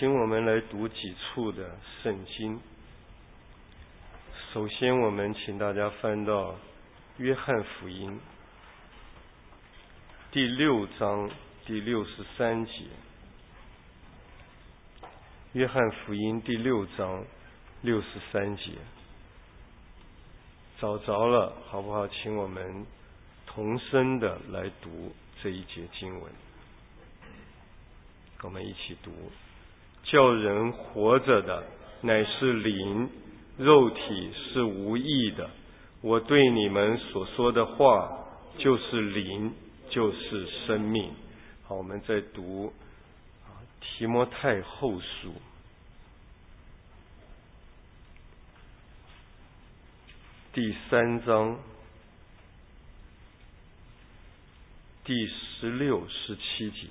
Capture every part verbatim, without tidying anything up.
请我们来读几处的圣经。首先我们请大家翻到约翰福音第六章第六十三节。约翰福音第六章六十三节，找着了好不好？请我们同声的来读这一节经文，我们一起读。叫人活着的乃是灵，肉体是无益的。我对你们所说的话就是灵，就是生命。好，我们再读提摩太后书第三章第十六、十七节。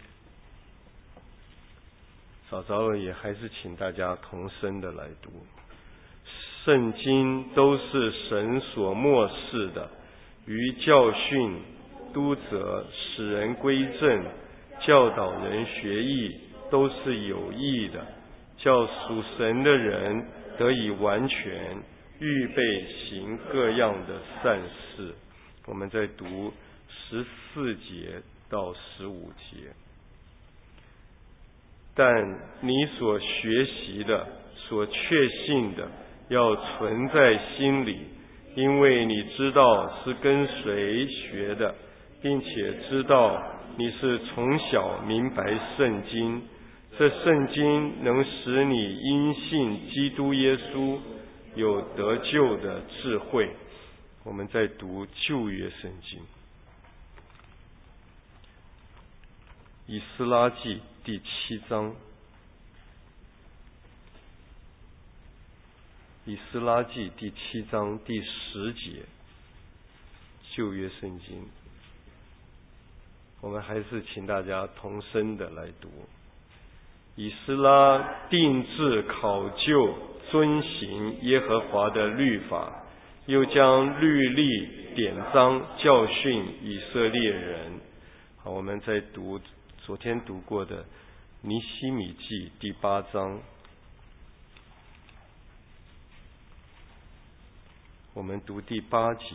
找着了也还是请大家同声的来读。圣经都是神所默示的，于教训、督责、使人归正、教导人学义，都是有益的，叫属神的人得以完全，预备行各样的善事。我们再读十四节到十五节。但你所学习的、所确信的，要存在心里，因为你知道是跟谁学的，并且知道你是从小明白圣经。这圣经能使你因信基督耶稣有得救的智慧。我们再读旧约圣经，以斯拉记第七章。以斯拉记第七章第十节，旧约圣经。我们还是请大家同声的来读。以斯拉定志考究遵行耶和华的律法，又将律例典章教训以色列人。好，我们再读昨天读过的尼希米记第八章。我们读第八节。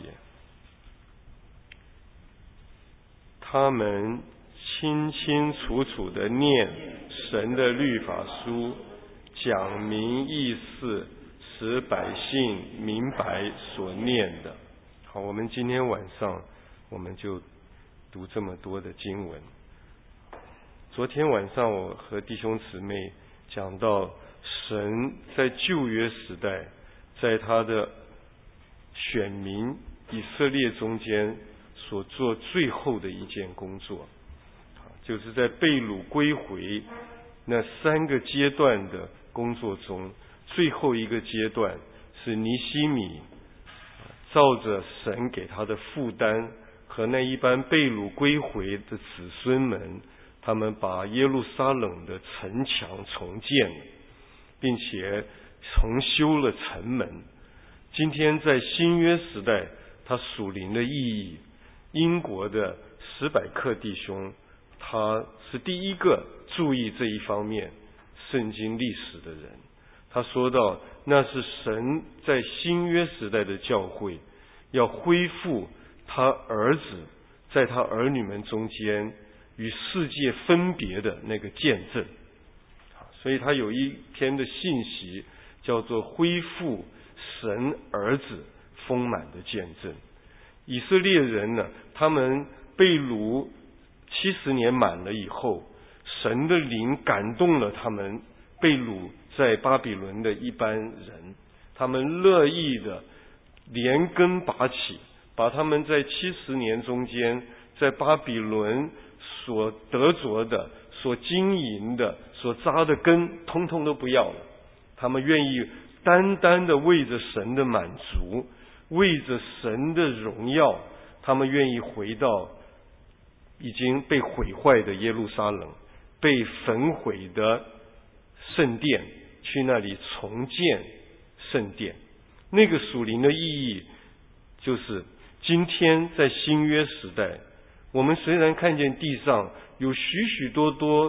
他们清清楚楚地念神的律法书，讲明意思，使百姓明白所念的。好，我们今天晚上我们就读这么多的经文。昨天晚上我和弟兄姊妹讲到神在旧约时代，在他的选民以色列中间所做最后的一件工作，就是在被掳归回那三个阶段的工作中，最后一个阶段是尼希米照着神给他的负担和那一般被掳归回的子孙们，他们把耶路撒冷的城墙重建，并且重修了城门。今天在新约时代，它属灵的意义，英国的史百克弟兄他是第一个注意这一方面圣经历史的人。他说到，那是神在新约时代的教会要恢复他儿子在他儿女们中间与世界分别的那个见证。所以他有一篇的信息叫做恢复神儿子丰满的见证。以色列人呢，他们被掳七十年满了以后，神的灵感动了他们被掳在巴比伦的一般人，他们乐意的连根拔起，把他们在七十年中间在巴比伦所得着的、所经营的、所扎的根，通通都不要了。他们愿意单单的为着神的满足，为着神的荣耀，他们愿意回到已经被毁坏的耶路撒冷，被焚毁的圣殿，去那里重建圣殿。那个属灵的意义就是今天在新约时代，我们虽然看见地上有许许多多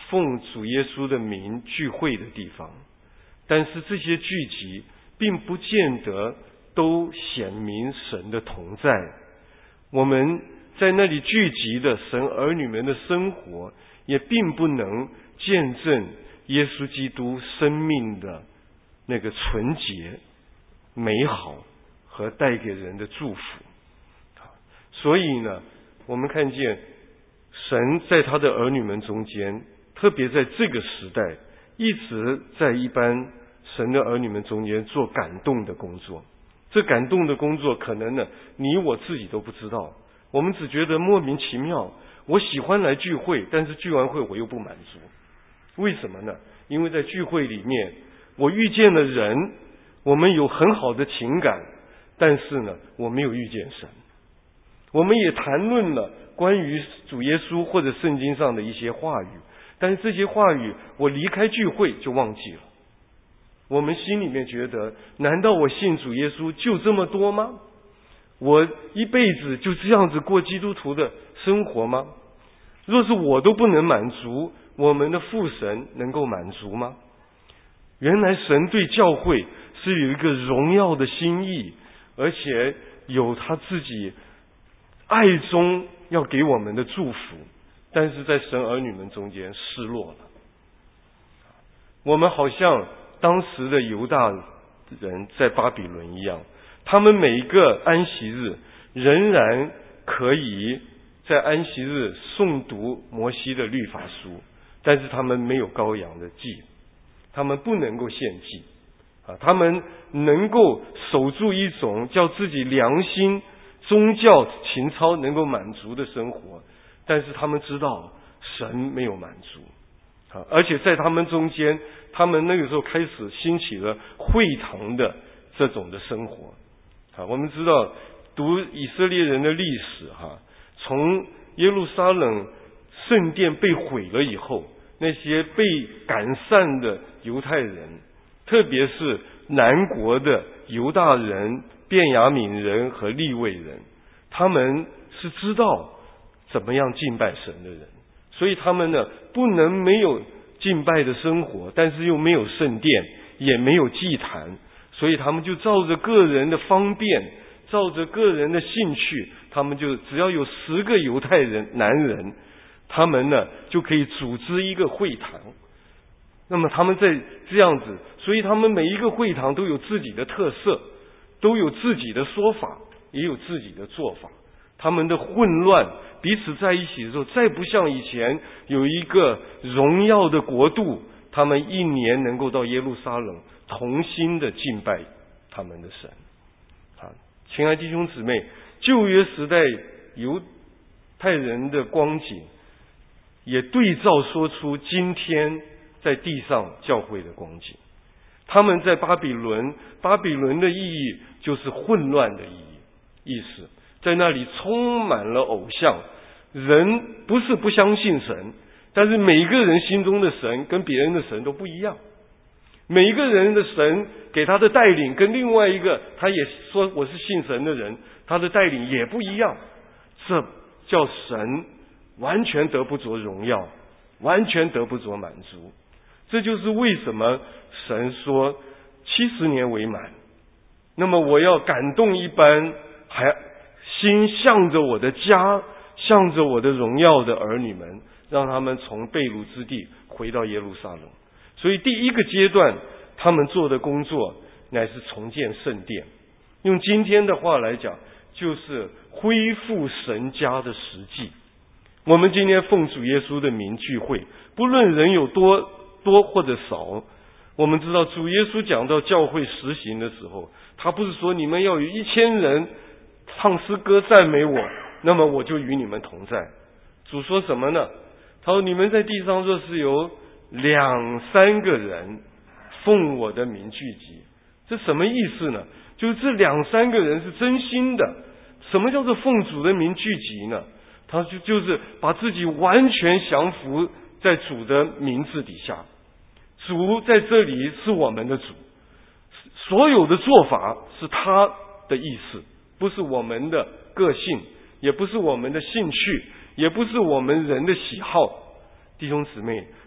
奉主耶稣的名聚会的地方，但是这些聚集并不见得都显明神的同在。我们在那里聚集的神儿女们的生活，也并不能见证耶稣基督生命的那个纯洁、美好和带给人的祝福。所以呢，我们看见神在他的儿女们中间，特别在这个时代，一直在一般神的儿女们中间做感动的工作。这感动的工作可能呢，你我自己都不知道，我们只觉得莫名其妙。我喜欢来聚会，但是聚完会我又不满足。为什么呢？因为在聚会里面，我遇见了人，我们有很好的情感，但是呢，我没有遇见神。我们也谈论了关于主耶稣或者圣经上的一些话语，但是这些话语我离开聚会就忘记了。我们心里面觉得，难道我信主耶稣就这么多吗？我一辈子就这样子过基督徒的生活吗？若是我都不能满足，我们的父神能够满足吗？原来神对教会是有一个荣耀的心意，而且有他自己爱中要给我们的祝福，但是在神儿女们中间失落了。我们好像当时的犹大人在巴比伦一样，他们每一个安息日仍然可以在安息日诵读摩西的律法书，但是他们没有羔羊的祭，他们不能够献祭啊，他们能够守住一种叫自己良心宗教情操能够满足的生活，但是他们知道神没有满足啊，而且在他们中间，他们那个时候开始兴起了会堂的这种的生活啊。我们知道读以色列人的历史哈，从耶路撒冷圣殿被毁了以后，那些被赶散的犹太人，特别是南国的犹大人、便雅悯人和利未人，他们是知道怎么样敬拜神的人，所以他们呢不能没有敬拜的生活，但是又没有圣殿，也没有祭坛，所以他们就照着个人的方便，照着个人的兴趣，他们就只要有十个犹太人男人，他们呢就可以组织一个会堂。那么他们在这样子，所以他们每一个会堂都有自己的特色，都有自己的说法，也有自己的做法。他们的混乱彼此在一起的时候，再不像以前有一个荣耀的国度，他们一年能够到耶路撒冷同心的敬拜他们的神啊。亲爱弟兄姊妹，旧约时代犹太人的光景也对照说出今天在地上教会的光景。他们在巴比伦，巴比伦的意义就是混乱的意义意思，在那里充满了偶像，人不是不相信神，但是每一个人心中的神跟别人的神都不一样，每一个人的神给他的带领跟另外一个他也说我是信神的人，他的带领也不一样，这叫神完全得不着荣耀，完全得不着满足。这就是为什么神说七十年为满，那么我要感动一般还心向着我的家，向着我的荣耀的儿女们，让他们从被掳之地回到耶路撒冷。所以第一个阶段他们做的工作乃是重建圣殿，用今天的话来讲，就是恢复神家的实际。我们今天奉主耶稣的名聚会，不论人有多多或者少，我们知道主耶稣讲到教会实行的时候，他不是说你们要有一千人唱诗歌赞美我，那么我就与你们同在。主说什么呢？他说你们在地上若是有两三个人奉我的名聚集，这什么意思呢？就是这两三个人是真心的。什么叫做奉主的名聚集呢？他就就是把自己完全降服在主的名字底下，主在这里是我们的主，所有的做法是他的意思，不是我们的个性，也不是我们的兴趣，也不是我们人的喜好。弟兄姊妹，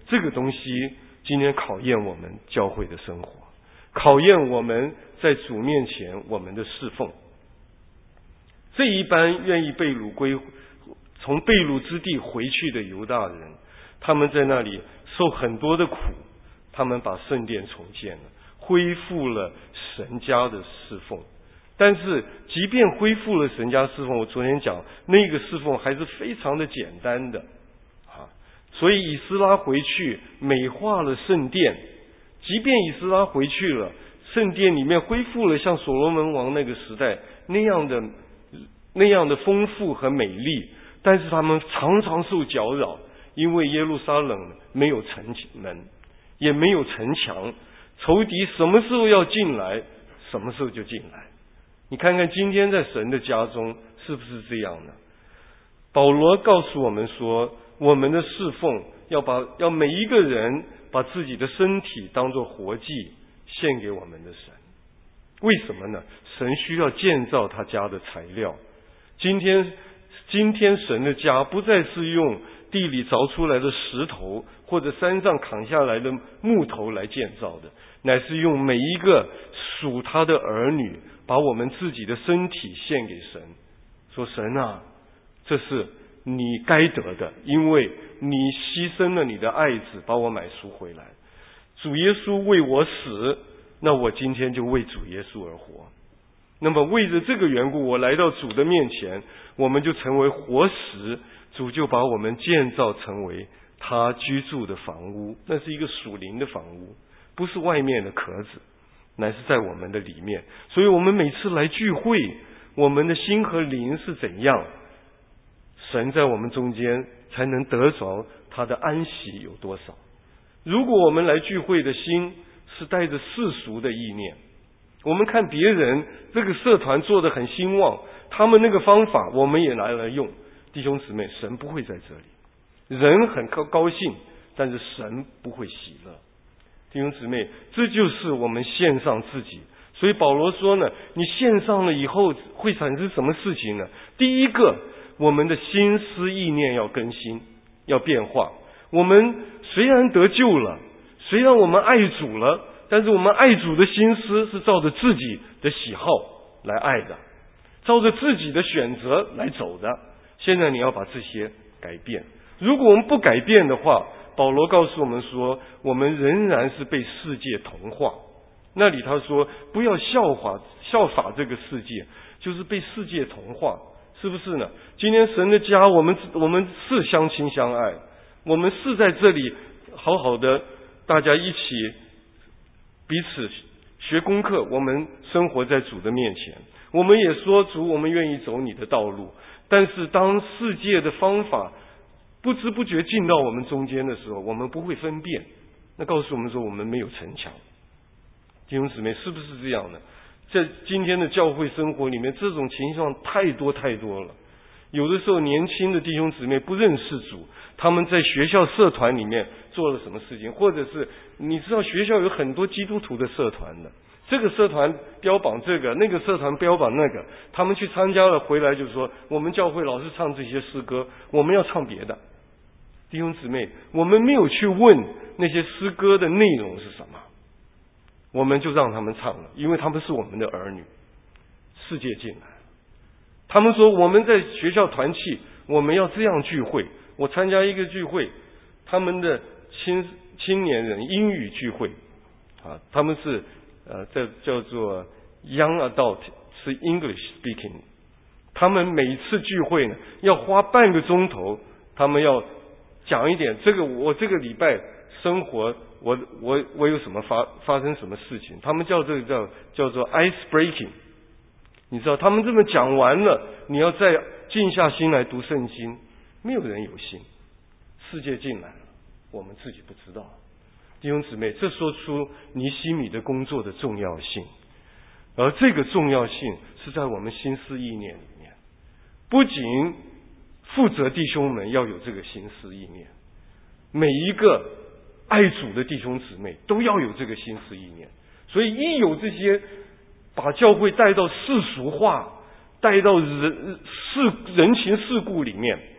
这个东西今天考验我们教会的生活，考验我们在主面前我们的侍奉。这一班愿意被掳归从被掳之地回去的犹大人，他们在那里受很多的苦，他们把圣殿重建了，恢复了神家的侍奉。但是即便恢复了神家侍奉，我昨天讲那个侍奉还是非常的简单的啊。所以以斯拉回去美化了圣殿，即便以斯拉回去了，圣殿里面恢复了像所罗门王那个时代那样的那样的丰富和美丽，但是他们常常受搅扰，因为耶路撒冷没有城门，也没有城墙，仇敌什么时候要进来，什么时候就进来。你看看今天在神的家中是不是这样呢？保罗告诉我们说，我们的侍奉要把要每一个人把自己的身体当作活祭献给我们的神。为什么呢？神需要建造他家的材料。今天今天神的家不再是用地里凿出来的石头或者山上砍下来的木头来建造的，乃是用每一个属他的儿女把我们自己的身体献给神，说神啊，这是你该得的，因为你牺牲了你的爱子把我买赎回来，主耶稣为我死，那我今天就为主耶稣而活。那么为着这个缘故，我来到主的面前，我们就成为活石，主就把我们建造成为他居住的房屋，那是一个属灵的房屋，不是外面的壳子，乃是在我们的里面。所以我们每次来聚会，我们的心和灵是怎样，神在我们中间才能得着他的安息有多少。如果我们来聚会的心是带着世俗的意念，我们看别人这个社团做得很兴旺，他们那个方法我们也拿来用，弟兄姊妹，神不会在这里。人很高高兴，但是神不会喜乐。弟兄姊妹，这就是我们献上自己。所以保罗说呢，你献上了以后会产生什么事情呢？第一个，我们的心思意念要更新，要变化。我们虽然得救了，虽然我们爱主了，但是我们爱主的心思是照着自己的喜好来爱的，照着自己的选择来走的。现在你要把这些改变。如果我们不改变的话，保罗告诉我们说，我们仍然是被世界同化。那里他说，不要效法效法这个世界，就是被世界同化，是不是呢？今天神的家，我们我们是相亲相爱，我们是在这里好好的大家一起彼此学功课，我们生活在主的面前，我们也说主，我们愿意走你的道路。但是当世界的方法不知不觉进到我们中间的时候，我们不会分辨，那告诉我们说我们没有城墙。弟兄姊妹，是不是这样的？在今天的教会生活里面，这种情况太多太多了。有的时候年轻的弟兄姊妹不认识主，他们在学校社团里面做了什么事情，或者是你知道学校有很多基督徒的社团的，这个社团标榜这个，那个社团标榜那个，他们去参加了回来就说，我们教会老是唱这些诗歌，我们要唱别的。弟兄姊妹，我们没有去问那些诗歌的内容是什么，我们就让他们唱了，因为他们是我们的儿女。世界进来，他们说我们在学校团契，我们要这样聚会。我参加一个聚会，他们的青青年人英语聚会啊，他们是呃叫叫做 Young Adult， 是 English Speaking。他们每次聚会呢，要花半个钟头，他们要讲一点这个我这个礼拜生活，我我我有什么发发生什么事情，他们叫这个叫叫做 ice breaking。你知道他们这么讲完了，你要再静下心来读圣经，没有人有心。世界进来了，我们自己不知道。弟兄姊妹，这说出尼希米的工作的重要性，而这个重要性是在我们心思意念里面。不仅负责弟兄们要有这个心思意念，每一个爱主的弟兄姊妹都要有这个心思意念。所以一有这些把教会带到世俗化，带到人世人情世故里面，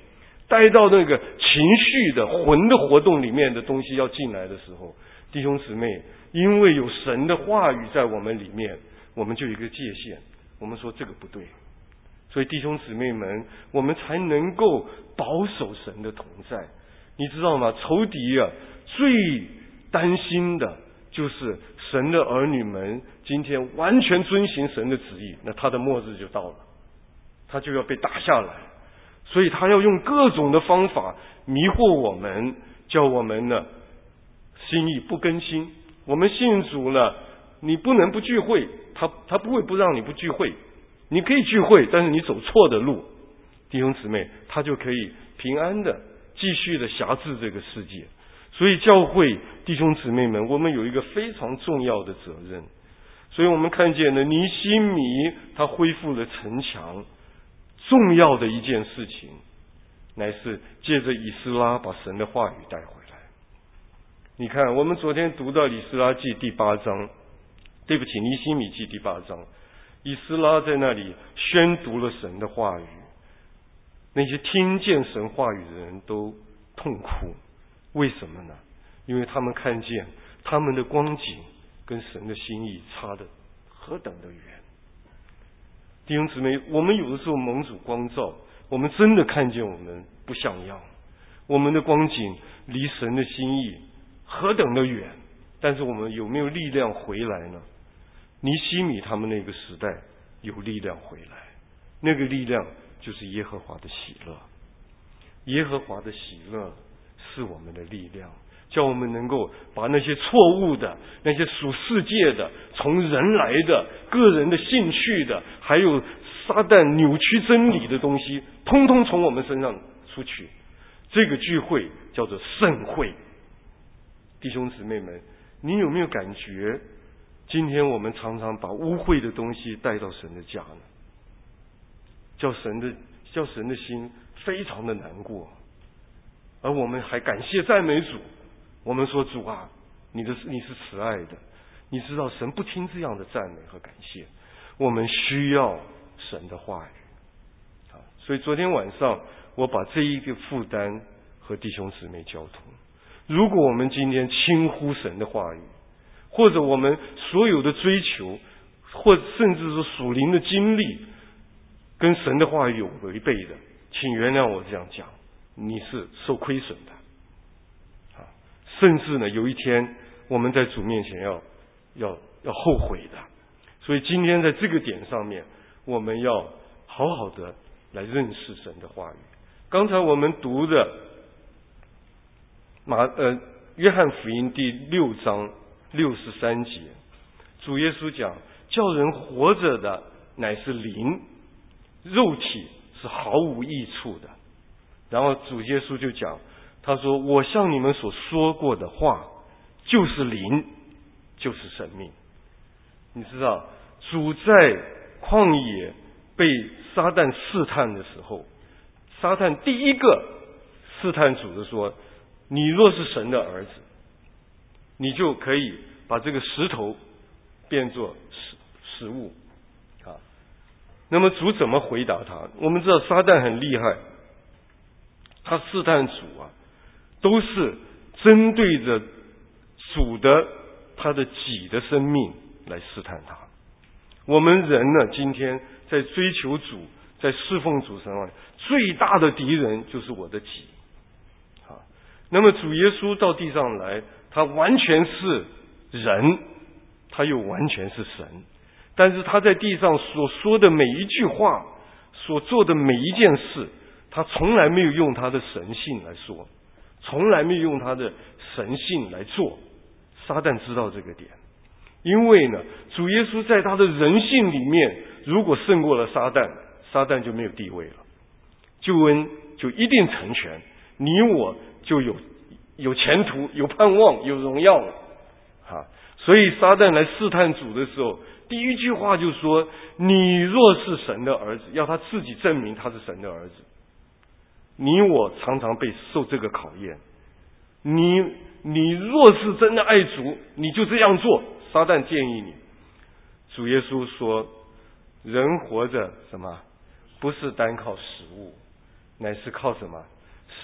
带到那个情绪的魂的活动里面的东西要进来的时候，弟兄姊妹，因为有神的话语在我们里面，我们就有一个界限，我们说这个不对，所以弟兄姊妹们，我们才能够保守神的同在。你知道吗？仇敌啊，最担心的就是神的儿女们今天完全遵行神的旨意，那他的末日就到了，他就要被打下来。所以他要用各种的方法迷惑我们，叫我们呢心意不更新。我们信主了，你不能不聚会，他他不会不让你不聚会，你可以聚会，但是你走错的路，弟兄姊妹，他就可以平安的继续的辖制这个世界。所以教会弟兄姊妹们，我们有一个非常重要的责任。所以我们看见了尼希米他恢复了城墙，重要的一件事情乃是借着以斯拉把神的话语带回来。你看，我们昨天读到以斯拉记第八章，对不起，尼希米记第八章，以斯拉在那里宣读了神的话语，那些听见神话语的人都痛哭。为什么呢？因为他们看见他们的光景跟神的心意差得何等的远。弟兄姊妹，我们有的时候蒙主光照，我们真的看见我们不像样，我们的光景离神的心意何等的远，但是我们有没有力量回来呢？尼希米他们那个时代有力量回来，那个力量就是耶和华的喜乐。耶和华的喜乐是我们的力量，叫我们能够把那些错误的、那些属世界的、从人来的、个人的兴趣的，还有撒旦扭曲真理的东西，通通从我们身上出去。这个聚会叫做圣会。弟兄姊妹们，你有没有感觉今天我们常常把污秽的东西带到神的家呢？叫神的叫神的心非常的难过，而我们还感谢赞美主。我们说，主啊，你的你是慈爱的，你知道神不听这样的赞美和感谢，我们需要神的话语啊。所以昨天晚上我把这一个负担和弟兄姊妹交通。如果我们今天轻忽神的话语，或者我们所有的追求，或者甚至是属灵的经历跟神的话语有违背的，请原谅我这样讲，你是受亏损的啊！甚至呢，有一天我们在主面前要要要后悔的。所以今天在这个点上面，我们要好好的来认识神的话语。刚才我们读的马呃约翰福音第六章六十三节，主耶稣讲，叫人活着的乃是灵，肉体是毫无益处的。然后主耶稣就讲，他说，我向你们所说过的话就是灵，就是生命。你知道，主在旷野被撒旦试探的时候，撒旦第一个试探主的说，你若是神的儿子，你就可以把这个石头变作食食物啊。那么主怎么回答他？我们知道撒旦很厉害，他试探主啊，都是针对着主的他的己的生命来试探他。我们人呢，今天在追求主，在侍奉主上面，最大的敌人就是我的己啊。那么主耶稣到地上来，他完全是人，他又完全是神，但是他在地上所说的每一句话，所做的每一件事，他从来没有用他的神性来说，从来没有用他的神性来做。撒旦知道这个点，因为呢，主耶稣在他的人性里面，如果胜过了撒旦，撒旦就没有地位了，救恩就一定成全，你我就有有前途，有盼望，有荣耀了啊！所以撒旦来试探主的时候，第一句话就说，你若是神的儿子，要他自己证明他是神的儿子。你我常常被受这个考验，你你若是真的爱主，你就这样做。撒旦建议你，主耶稣说，人活着什么？不是单靠食物，乃是靠什么？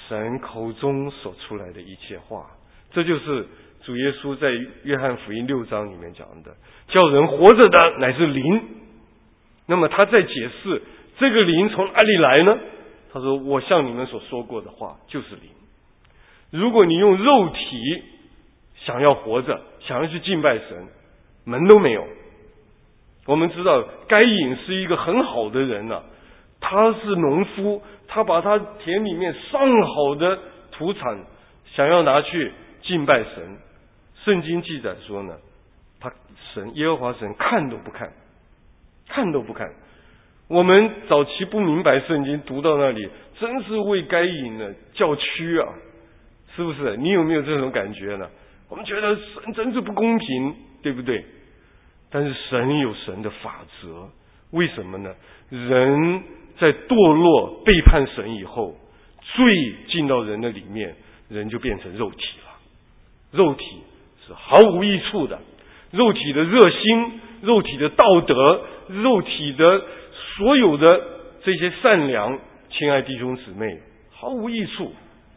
神口中所出来的一切话。这就是主耶稣在约翰福音六章里面讲的，叫人活着的乃是灵。那么他在解释这个灵从哪里来呢？他说，我向你们所说过的话就是灵。如果你用肉体想要活着，想要去敬拜神，门都没有。我们知道该隐是一个很好的人啊，他是农夫，他把他田里面上好的土产想要拿去敬拜神。圣经记载说呢，他神耶和华神看都不看，看都不看。我们早期不明白圣经，读到那里真是为该隐呢叫屈啊，是不是？你有没有这种感觉呢？我们觉得神真是不公平，对不对？但是神有神的法则，为什么呢？人在堕落背叛神以后，罪进到人的里面，人就变成肉体了。肉体是毫无益处的，肉体的热心，肉体的道德，肉体的所有的这些善良，亲爱弟兄姊妹，毫无益处。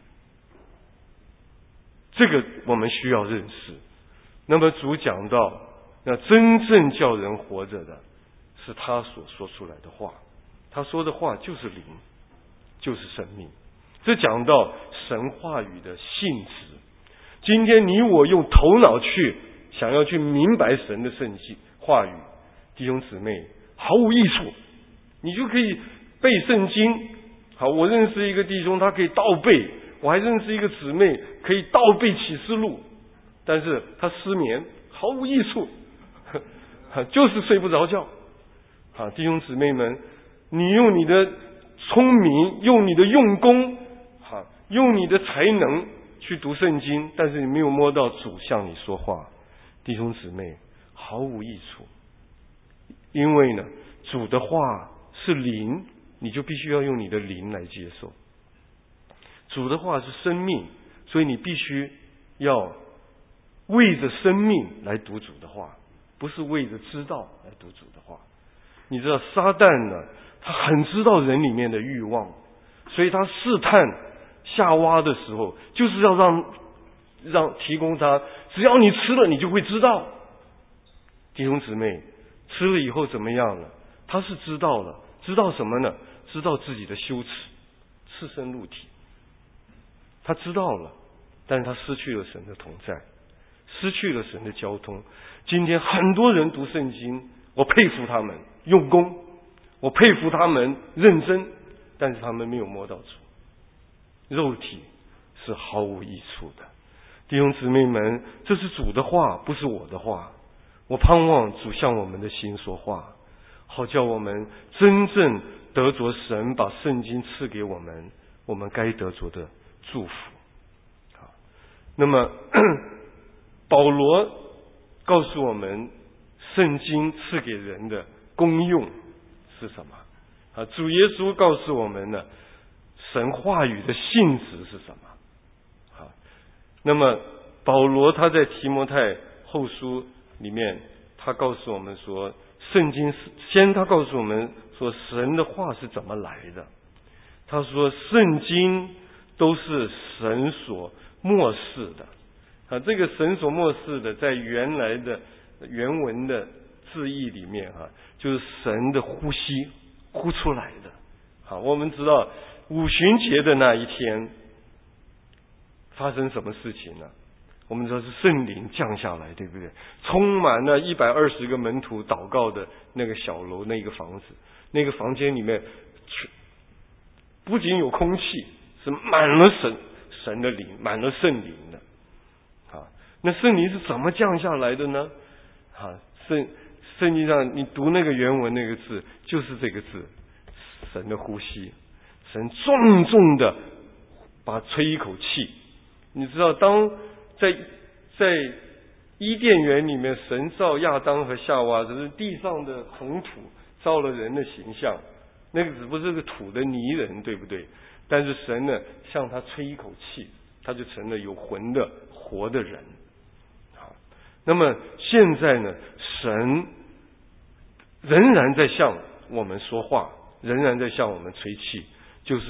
这个我们需要认识。那么主讲到，那真正叫人活着的是他所说出来的话，他说的话就是灵，就是生命。这讲到神话语的性质。今天你我用头脑去想要去明白神的圣经话语，弟兄姊妹，毫无益处。你就可以背圣经。好，我认识一个弟兄，他可以倒背，我还认识一个姊妹可以倒背启示录，但是他失眠，毫无益处，就是睡不着觉。好，弟兄姊妹们，你用你的聪明，用你的用功，好，用你的才能去读圣经，但是你没有摸到主向你说话，弟兄姊妹，毫无益处。因为呢，主的话是灵，你就必须要用你的灵来接受。主的话是生命，所以你必须要为着生命来读主的话，不是为着知道来读主的话。你知道撒旦呢，他很知道人里面的欲望，所以他试探夏娃的时候，就是要让让提供他，只要你吃了，你就会知道。弟兄姊妹，吃了以后怎么样了？他是知道了，知道什么呢？知道自己的羞耻，赤身露体。他知道了，但是他失去了神的同在，失去了神的交通。今天很多人读圣经，我佩服他们用功，我佩服他们认真，但是他们没有摸到主。肉体是毫无益处的。弟兄姊妹们，这是主的话，不是我的话。我盼望主向我们的心说话，好叫我们真正得着神把圣经赐给我们，我们该得着的祝福。好，那么保罗告诉我们，圣经赐给人的功用是什么？啊，主耶稣告诉我们呢，神话语的性质是什么？好，那么保罗他在提摩太后书里面，他告诉我们说，圣经是先他告诉我们说，神的话是怎么来的？他说，圣经都是神所默示的。啊，这个神所默示的，在原来的原文的字义里面啊，就是神的呼吸呼出来的。好，我们知道五旬节的那一天发生什么事情呢？我们知道是圣灵降下来，对不对？充满了一百二十个门徒祷告的那个小楼，那个房子，那个房间里面不仅有空气，是满了神神的灵，满了圣灵的。啊，那圣灵是怎么降下来的呢？啊，圣圣经上你读那个原文那个字，就是这个字，神的呼吸，神重重的把吹一口气。你知道，当在在伊甸园里面，神造亚当和夏娃，只是地上的红土造了人的形象，那个只不过是个土的泥人，对不对？但是神呢，向他吹一口气，他就成了有魂的活的人。好，那么现在呢，神仍然在向我们说话，仍然在向我们吹气，就是他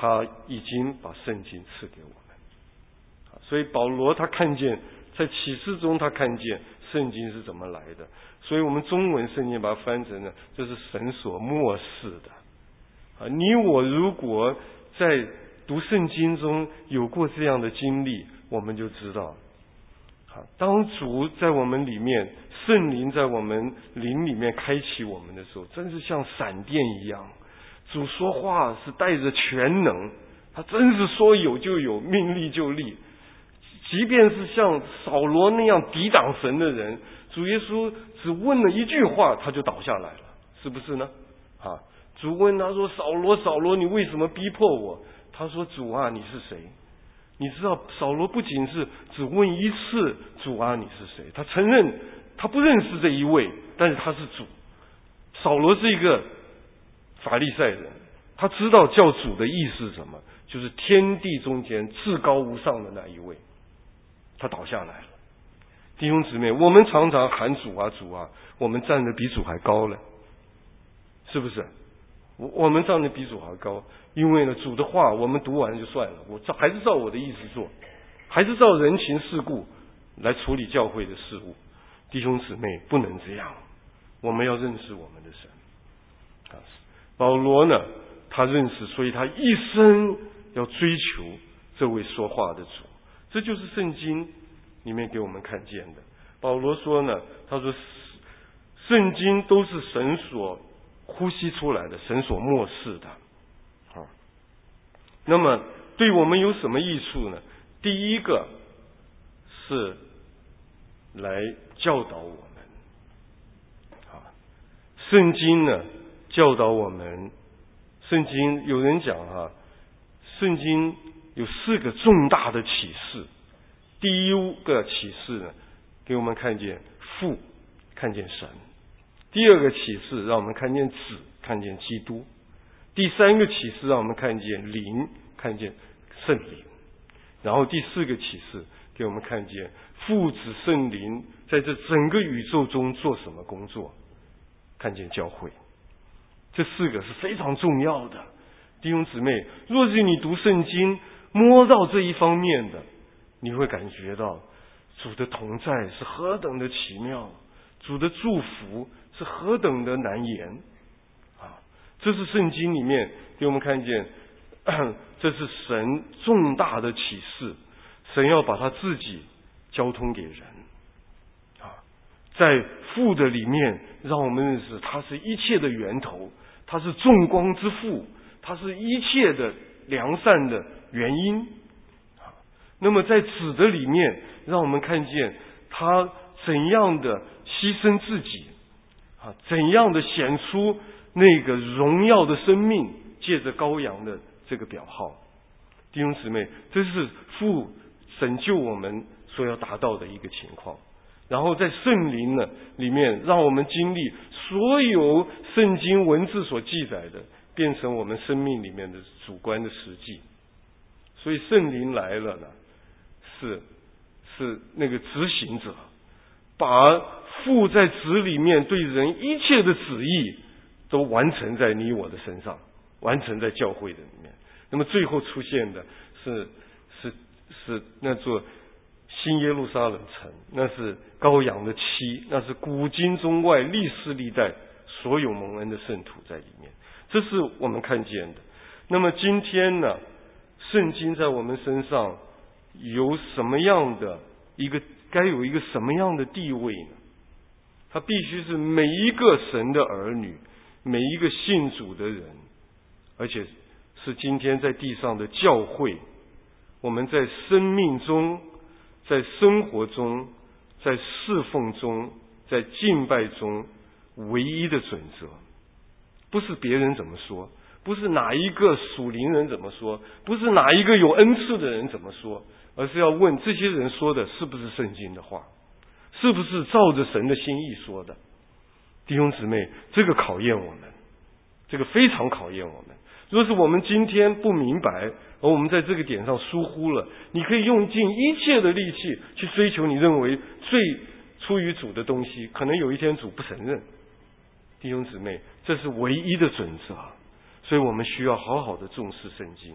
他已经把圣经赐给我们。所以保罗他看见，在启示中他看见圣经是怎么来的，所以我们中文圣经把它翻成了这是神所默示的。啊，你我如果在读圣经中有过这样的经历，我们就知道，啊，当主在我们里面，圣灵在我们灵里面开启我们的时候，真是像闪电一样。主说话是带着全能，他真是说有就有，命立就立。即便是像扫罗那样抵挡神的人，主耶稣只问了一句话，他就倒下来了，是不是呢？啊，主问他说：“扫罗，扫罗，你为什么逼迫我？”他说：“主啊，你是谁？”你知道，扫罗不仅是只问一次“主啊，你是谁”，他承认他不认识这一位，但是他是主。扫罗是一个法利赛人，他知道叫主的意思是什么，就是天地中间至高无上的那一位。他倒下来了。弟兄姊妹，我们常常喊主啊主啊，我们站得比主还高了，是不是？我我们站得比主还高，因为呢，主的话我们读完就算了，我照还是照我的意思做，还是照人情世故来处理教会的事务。弟兄姊妹，不能这样，我们要认识我们的神。啊，保罗呢，他认识，所以他一生要追求这位说话的主。这就是圣经里面给我们看见的。保罗说呢，他说圣经都是神所呼吸出来的，神所默示的。好，那么对我们有什么益处呢？第一个是来教导我们。啊，圣经呢教导我们，圣经有人讲啊，圣经有四个重大的启示。第一个启示呢，给我们看见父，看见神；第二个启示让我们看见子，看见基督；第三个启示让我们看见灵，看见圣灵；然后第四个启示给我们看见父子圣灵在这整个宇宙中做什么工作，看见教会。这四个是非常重要的。弟兄姊妹，若是你读圣经摸到这一方面的，你会感觉到主的同在是何等的奇妙，主的祝福是何等的难言啊！这是圣经里面给我们看见，这是神重大的启示，神要把他自己交通给人啊，在父的里面让我们认识他是一切的源头，他是众光之父，他是一切的良善的原因。那么在子的里面让我们看见他怎样的牺牲自己啊，怎样的显出那个荣耀的生命，借着羔羊的这个表号。弟兄姊妹，这是父拯救我们所要达到的一个情况。然后在圣灵呢里面让我们经历所有圣经文字所记载的变成我们生命里面的主观的实际。所以圣灵来了呢，是是那个执行者，把父在子里面对人一切的旨意都完成在你我的身上，完成在教会的里面。那么最后出现的是是是那座新耶路撒冷城，那是羔羊的妻，那是古今中外历世历代所有蒙恩的圣徒在里面，这是我们看见的。那么今天呢，圣经在我们身上有什么样的一个该有一个什么样的地位呢？它必须是每一个神的儿女，每一个信主的人，而且是今天在地上的教会，我们在生命中，在生活中，在侍奉中，在敬拜中唯一的准则。不是别人怎么说，不是哪一个属灵人怎么说，不是哪一个有恩赐的人怎么说，而是要问这些人说的是不是圣经的话，是不是照着神的心意说的。弟兄姊妹，这个考验我们，这个非常考验我们。若是我们今天不明白，而我们在这个点上疏忽了，你可以用尽一切的力气去追求你认为最出于主的东西，可能有一天主不承认。弟兄姊妹，这是唯一的准则，所以我们需要好好的重视圣经。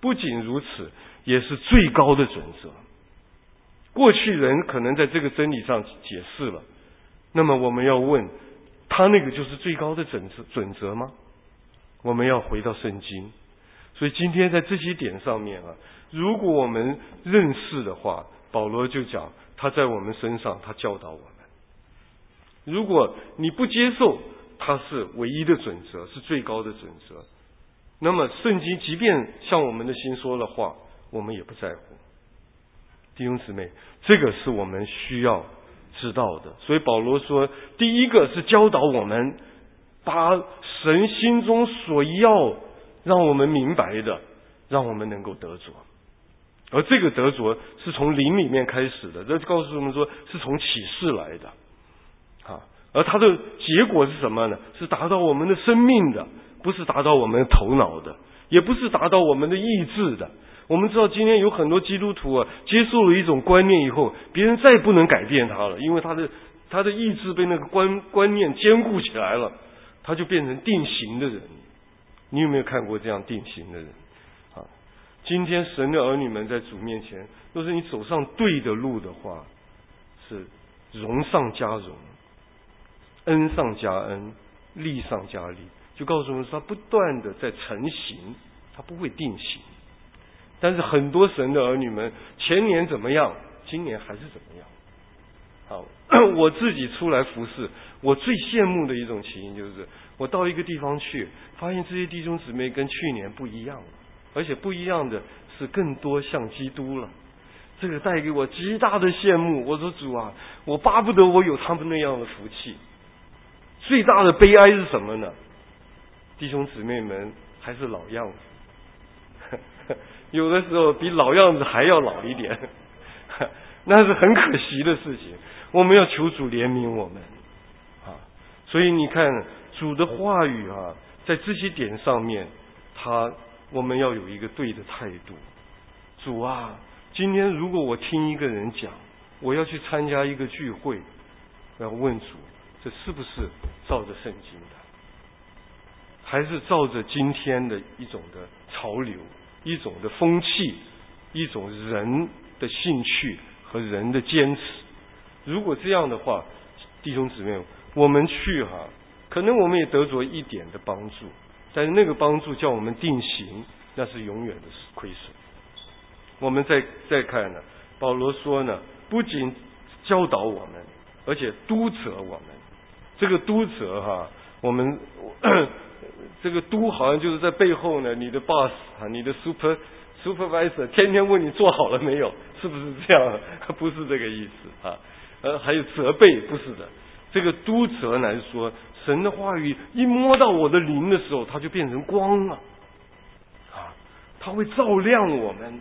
不仅如此，也是最高的准则。过去人可能在这个真理上解释了，那么我们要问，他那个就是最高的准则准则吗？我们要回到圣经。所以今天在这些点上面啊，如果我们认识的话，保罗就讲他在我们身上，他教导我们。如果你不接受它是唯一的准则，是最高的准则，那么圣经即便向我们的心说了话，我们也不在乎。弟兄姊妹，这个是我们需要知道的。所以保罗说，第一个是教导我们把神心中所要让我们明白的，让我们能够得着。而这个得着是从灵里面开始的，这就告诉我们说是从启示来的啊，而它的结果是什么呢？是达到我们的生命的，不是达到我们的头脑的，也不是达到我们的意志的。我们知道今天有很多基督徒啊，接受了一种观念以后，别人再也不能改变他了，因为他的他的意志被那个观观念坚固起来了，他就变成定型的人。你有没有看过这样定型的人啊？今天神的儿女们在主面前，若是你走上对的路的话，是荣上加荣，恩上加恩，利上加利，就告诉我们说他不断的在成型，他不会定型。但是很多神的儿女们前年怎么样，今年还是怎么样。好，我自己出来服侍，我最羡慕的一种情形就是，我到一个地方去，发现这些弟兄姊妹跟去年不一样了，而且不一样的是更多像基督了。这个带给我极大的羡慕。我说主啊，我巴不得我有他们那样的福气。最大的悲哀是什么呢？弟兄姊妹们还是老样子，有的时候比老样子还要老一点，那是很可惜的事情。我们要求主怜悯我们啊！所以你看主的话语啊，在这些点上面，他我们要有一个对的态度。主啊，今天如果我听一个人讲，我要去参加一个聚会，我要问主，这是不是照着圣经的，还是照着今天的一种的潮流，一种的风气，一种人的兴趣和人的坚持？如果这样的话，弟兄姊妹，我们去哈、啊，可能我们也得着一点的帮助，但是那个帮助叫我们定型，那是永远的亏损。我们再再看呢，保罗说呢，不仅教导我们，而且督责我们。这个督责哈、啊，我们这个督好像就是在背后呢，你的 boss 啊，你的 super supervisor 天天问你做好了没有，是不是这样？不是这个意思啊。呃，还有责备，不是的。这个督责乃是说，神的话语一摸到我的灵的时候，它就变成光了啊，它会照亮我们。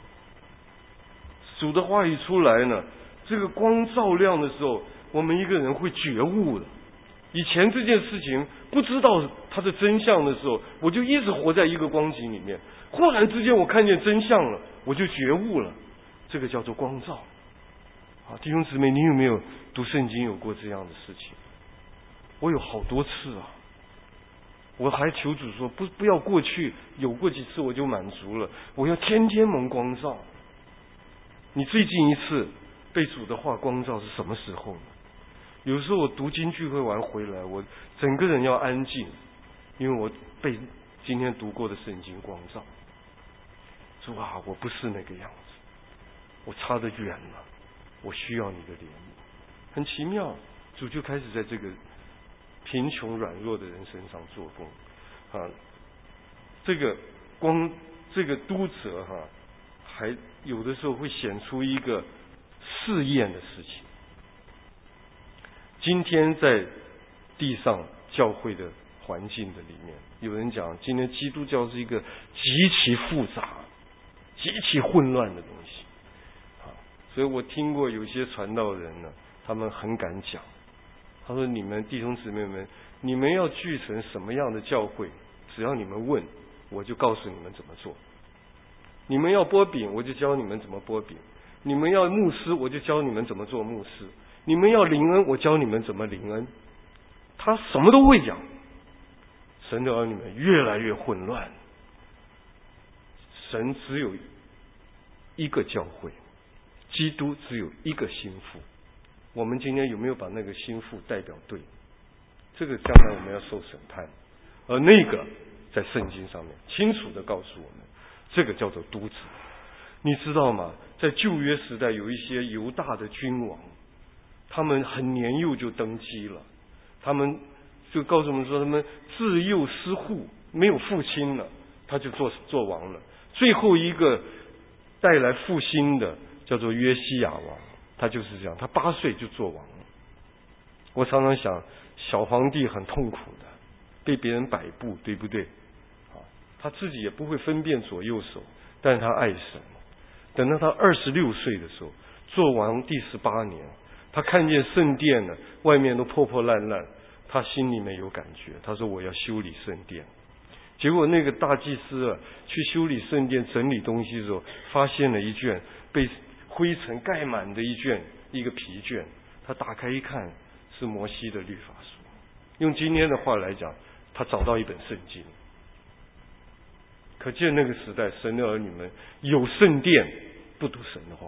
主的话语出来呢，这个光照亮的时候，我们一个人会觉悟的。以前这件事情不知道它的真相的时候，我就一直活在一个光景里面。忽然之间我看见真相了，我就觉悟了，这个叫做光照。啊，弟兄姊妹，你有没有读圣经有过这样的事情？我有好多次啊，我还求主说不不要过去有过几次我就满足了，我要天天蒙光照。你最近一次被主的话光照是什么时候呢？有时候我读经聚会完回来，我整个人要安静，因为我被今天读过的圣经光照。主啊，我不是那个样子，我差得远了，我需要你的怜悯。很奇妙，主就开始在这个贫穷软弱的人身上做工啊。这个光，这个督责哈、啊，还有的时候会显出一个试验的事情。今天在地上教会的环境的里面，有人讲今天基督教是一个极其复杂、极其混乱的东西啊。所以我听过有些传道人呢，他们很敢讲，他说：“你们弟兄姊妹们，你们要聚成什么样的教会，只要你们问，我就告诉你们怎么做。你们要剥饼，我就教你们怎么剥饼；你们要牧师，我就教你们怎么做牧师；你们要灵恩，我教你们怎么灵恩。”他什么都会讲。神的儿女们越来越混乱， 神只有一个教会，基督只有一个心腹。我们今天有没有把那个心腹代表对？这个将来我们要受审判，而那个在圣经上面清楚地告诉我们，这个叫做督子。你知道吗？在旧约时代有一些犹大的君王，他们很年幼就登基了，他们就告诉我们说，他们自幼失父，没有父亲了，他就做做王了。最后一个带来复兴的叫做约西亚王，他就是这样，他八岁就做王了。我常常想，小皇帝很痛苦的，被别人摆布，对不对？他自己也不会分辨左右手，但是他爱神。等到他二十六岁的时候，做王第十八年，他看见圣殿了，外面都破破烂烂，他心里面有感觉，他说我要修理圣殿。结果那个大祭司啊，去修理圣殿整理东西的时候，发现了一卷被灰尘盖满的一卷一个皮卷，他打开一看，是摩西的律法书。用今天的话来讲，他找到一本圣经。可见那个时代，神的儿女们有圣殿，不读神的话。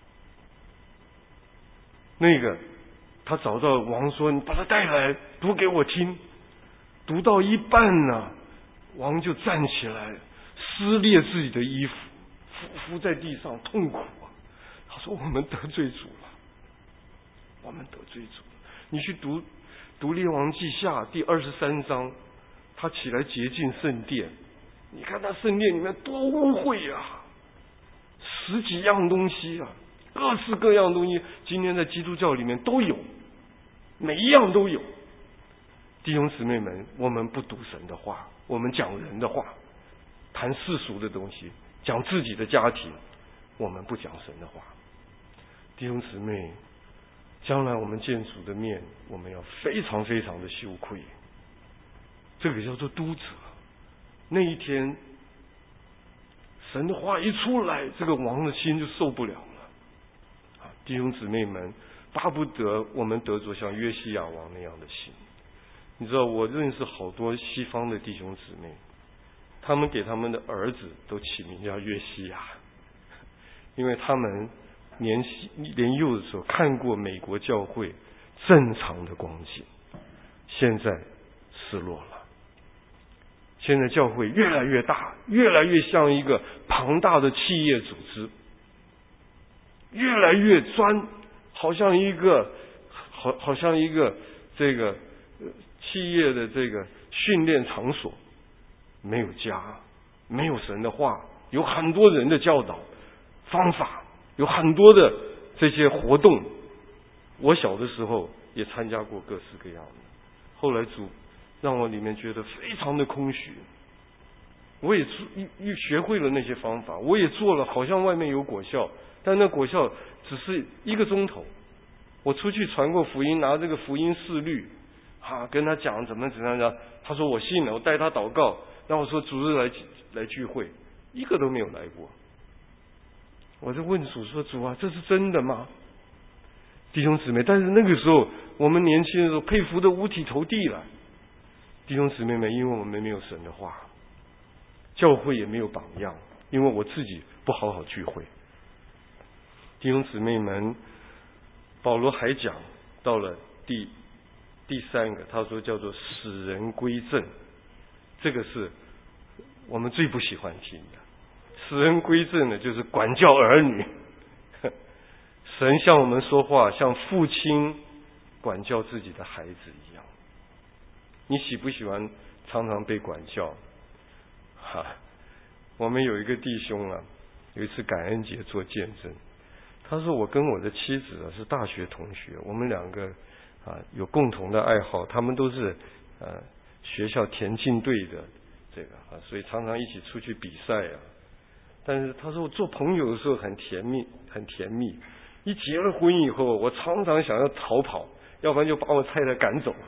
那个他找到王说：“你把他带来，读给我听。”读到一半呢，王就站起来，撕裂自己的衣服，伏伏在地上痛苦啊。他说：“我们得罪主了，我们得罪主了。”你去读读列王记下第二十三章，他起来洁净圣殿。你看他圣殿里面多污秽啊，十几样东西啊，各式各样的东西，今天在基督教里面都有，每一样都有。弟兄姊妹们，我们不读神的话，我们讲人的话，谈世俗的东西，讲自己的家庭，我们不讲神的话。弟兄姊妹，将来我们见主的面，我们要非常非常的羞愧。这个叫做督者。那一天，神的话一出来，这个王的心就受不了了。啊，弟兄姊妹们，巴不得我们得着像约西亚王那样的心。你知道，我认识好多西方的弟兄姊妹，他们给他们的儿子都起名叫约西亚，因为他们年年幼的时候看过美国教会正常的光景，现在失落了。现在教会越来越大，越来越像一个庞大的企业组织，越来越专，好像一个好好像一个这个企业的这个训练场所，没有家，没有神的话，有很多人的教导方法，有很多的这些活动。我小的时候也参加过各式各样的，后来主让我里面觉得非常的空虚，我也学会了那些方法，我也做了，好像外面有果效，但那果效只是一个钟头。我出去传过福音，拿这个福音事律啊，跟他讲怎么怎么样，他说我信了，我带他祷告，然后我说主日来来聚会，一个都没有来过。我就问主说：“主啊，这是真的吗？”弟兄姊妹，但是那个时候我们年轻的时候佩服的五体投地了。弟兄姊妹们，因为我们没有神的话，教会也没有榜样，因为我自己不好好聚会。弟兄姊妹们，保罗还讲到了第第三个，他说叫做使人归正，这个是我们最不喜欢听的。使人归正呢，就是管教儿女。神向我们说话，像父亲管教自己的孩子一样。你喜不喜欢常常被管教？哈，我们有一个弟兄啊，有一次感恩节做见证，他说我跟我的妻子啊是大学同学，我们两个啊有共同的爱好，他们都是呃学校田径队的这个啊，所以常常一起出去比赛啊。但是他说我做朋友的时候很甜蜜，很甜蜜。一结了婚以后，我常常想要逃跑，要不然就把我太太赶走。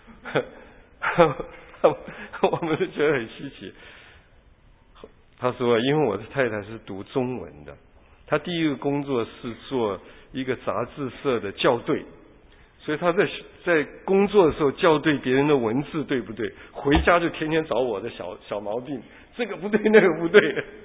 我们就觉得很稀奇。他说，因为我的太太是读中文的，她第一个工作是做一个杂志社的校对，所以她在在工作的时候校对别人的文字对不对，回家就天天找我的小小毛病，这个不对那个不对。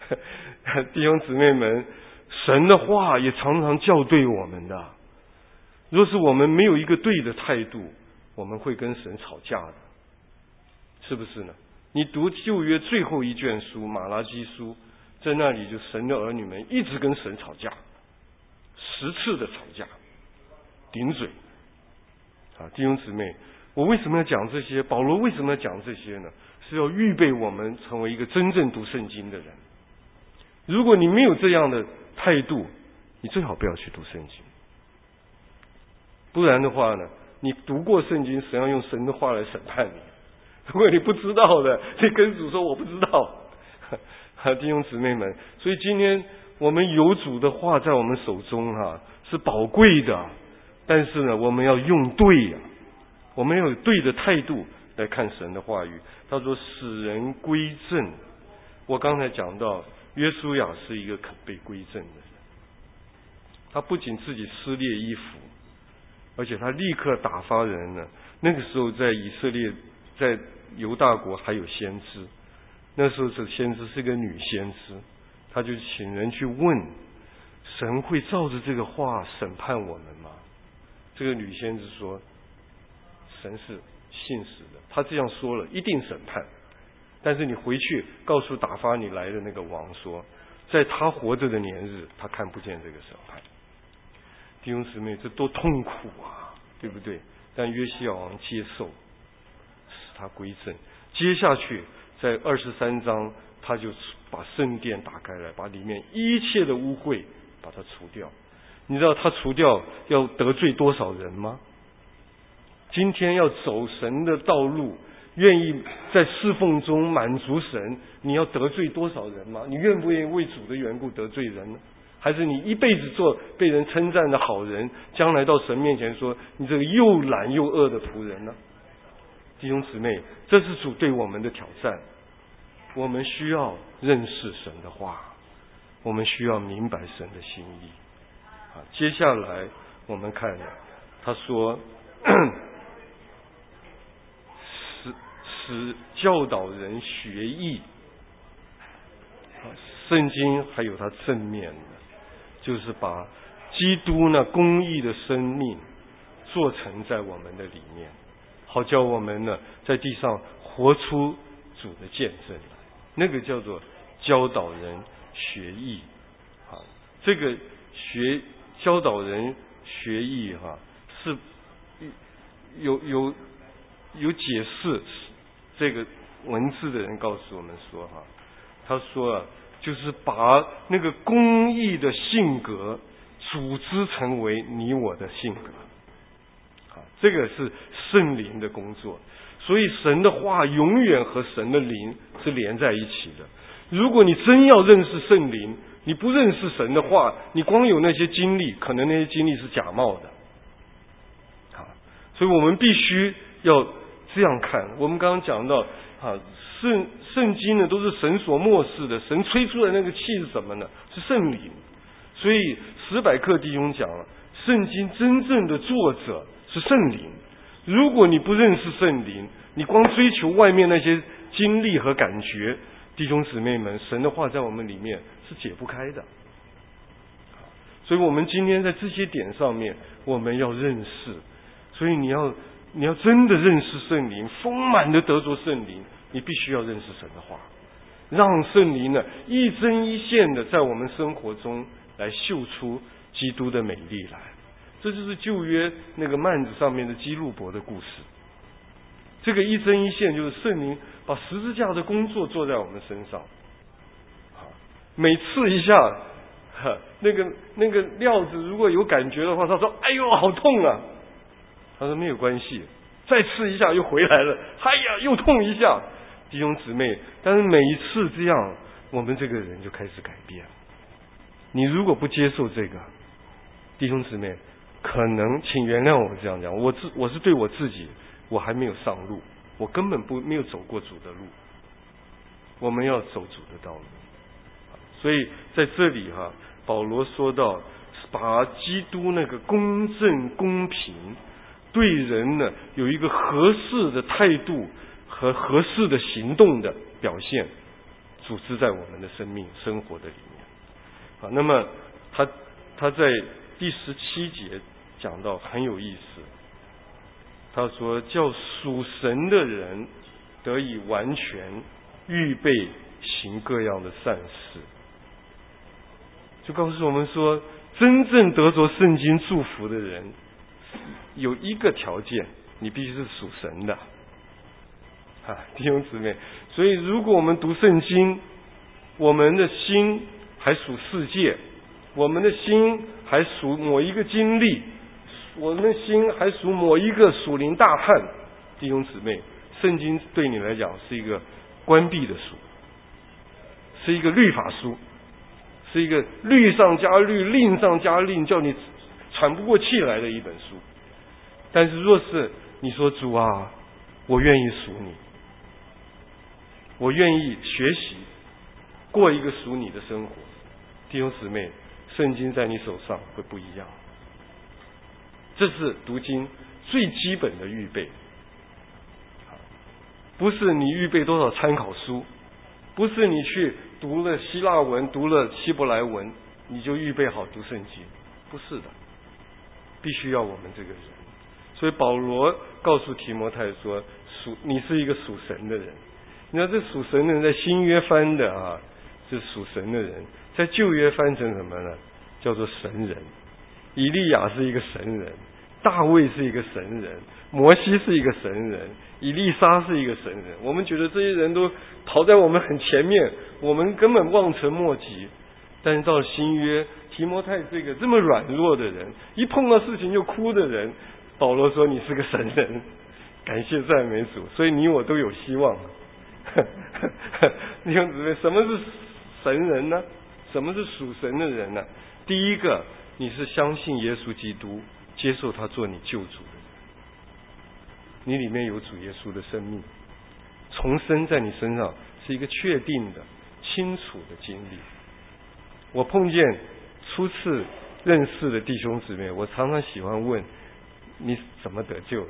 弟兄姊妹们，神的话也常常校对我们的。若是我们没有一个对的态度，我们会跟神吵架的，是不是呢？你读旧约最后一卷书马拉基书，在那里就神的儿女们一直跟神吵架，十次的吵架，顶嘴。啊，弟兄姊妹，我为什么要讲这些？保罗为什么要讲这些呢？是要预备我们成为一个真正读圣经的人。如果你没有这样的态度，你最好不要去读圣经。不然的话呢，你读过圣经，神要用神的话来审判你。如果你不知道的，你跟主说我不知道。弟兄姊妹们，所以今天我们有主的话在我们手中哈、啊，是宝贵的。但是呢，我们要用对呀、啊，我们要有对的态度来看神的话语。他说使人归正。我刚才讲到约书亚是一个肯被归正的人，他不仅自己撕裂衣服，而且他立刻打发人呢。那个时候在以色列，在犹大国还有先知，那时候这先知是个女先知，他就请人去问神会照着这个话审判我们吗？这个女先知说神是信实的，他这样说了一定审判，但是你回去告诉打发你来的那个王说，在他活着的年日他看不见这个审判。弟兄姊妹，这多痛苦啊，对不对？但约西亚王接受，使他归正。接下去在二十三章，他就把圣殿打开来，把里面一切的污秽把它除掉。你知道他除掉要得罪多少人吗？今天要走神的道路，愿意在侍奉中满足神，你要得罪多少人吗？你愿不愿意为主的缘故得罪人呢？还是你一辈子做被人称赞的好人，将来到神面前说你这个又懒又恶的仆人呢？弟兄姊妹，这是主对我们的挑战。我们需要认识神的话，我们需要明白神的心意。啊，接下来我们看呢，他说使使教导人学义。啊，圣经还有它正面的，就是把基督那公义的生命做成在我们的里面，好叫我们呢在地上活出主的见证来。那个叫做教导人学义。啊，这个学教导人学义哈、啊，是有有有解释这个文字的人告诉我们说哈、啊，他说啊，就是把那个公义的性格组织成为你我的性格。啊，这个是圣灵的工作。所以神的话永远和神的灵是连在一起的。如果你真要认识圣灵，你不认识神的话，你光有那些经历，可能那些经历是假冒的。啊，所以我们必须要这样看。我们刚刚讲到啊，圣圣经呢都是神所默示的，神吹出来那个气是什么呢？是圣灵。所以史百克弟兄讲了，圣经真正的作者是圣灵。如果你不认识圣灵，你光追求外面那些经历和感觉，弟兄姊妹们，神的话在我们里面是解不开的。所以我们今天在这些点上面，我们要认识。所以你要你要真的认识圣灵，丰满的得着圣灵，你必须要认识神的话，让圣灵呢一针一线的在我们生活中来秀出基督的美丽来。这就是旧约那个幔子上面的基路伯的故事。这个一针一线就是圣灵把十字架的工作做在我们身上。每刺一下，那个那个料子如果有感觉的话，他说：“哎呦，好痛啊！”他说：“没有关系，再刺一下又回来了。哎呀，又痛一下。”弟兄姊妹，但是每一次这样，我们这个人就开始改变。你如果不接受这个，弟兄姊妹，可能请原谅我这样讲，我自我是对我自己，我还没有上路，我根本不没有走过主的路。我们要走主的道路。所以在这里哈、啊，保罗说到，把基督那个公正公平，对人呢有一个合适的态度和合适的行动的表现， 组织在我们的生命生活的里面。好，那么他他在第十七节讲到很有意思，他说叫属神的人得以完全预备行各样的善事，就告诉我们说，真正得着圣经祝福的人有一个条件，你必须是属神的啊，弟兄姊妹。所以如果我们读圣经，我们的心还属世界，我们的心还属某一个经历，我们的心还属某一个属灵大汉，弟兄姊妹，圣经对你来讲是一个关闭的书，是一个律法书，是一个律上加律，令上加令，叫你喘不过气来的一本书。但是若是你说主啊，我愿意属你，我愿意学习过一个属你的生活，弟兄姊妹，圣经在你手上会不一样。这是读经最基本的预备，不是你预备多少参考书，不是你去读了希腊文读了希伯来文你就预备好读圣经，不是的，必须要我们这个人。所以保罗告诉提摩太说，属你是一个属神的人。你知道这属神的人在新约翻的啊，是属神的人，在旧约翻成什么呢？叫做神人。以利亚是一个神人，大卫是一个神人，摩西是一个神人，以利沙是一个神人。我们觉得这些人都跑在我们很前面，我们根本望尘莫及。但是到了新约，提摩太这个这么软弱的人，一碰到事情就哭的人，保罗说你是个神人，感谢赞美主，所以你我都有希望。弟兄姊妹，什么是神人呢？什么是属神的人呢？第一个，你是相信耶稣基督，接受他做你救主的人，你里面有主耶稣的生命，重生在你身上是一个确定的清楚的经历。我碰见初次认识的弟兄姊妹，我常常喜欢问你怎么得救的。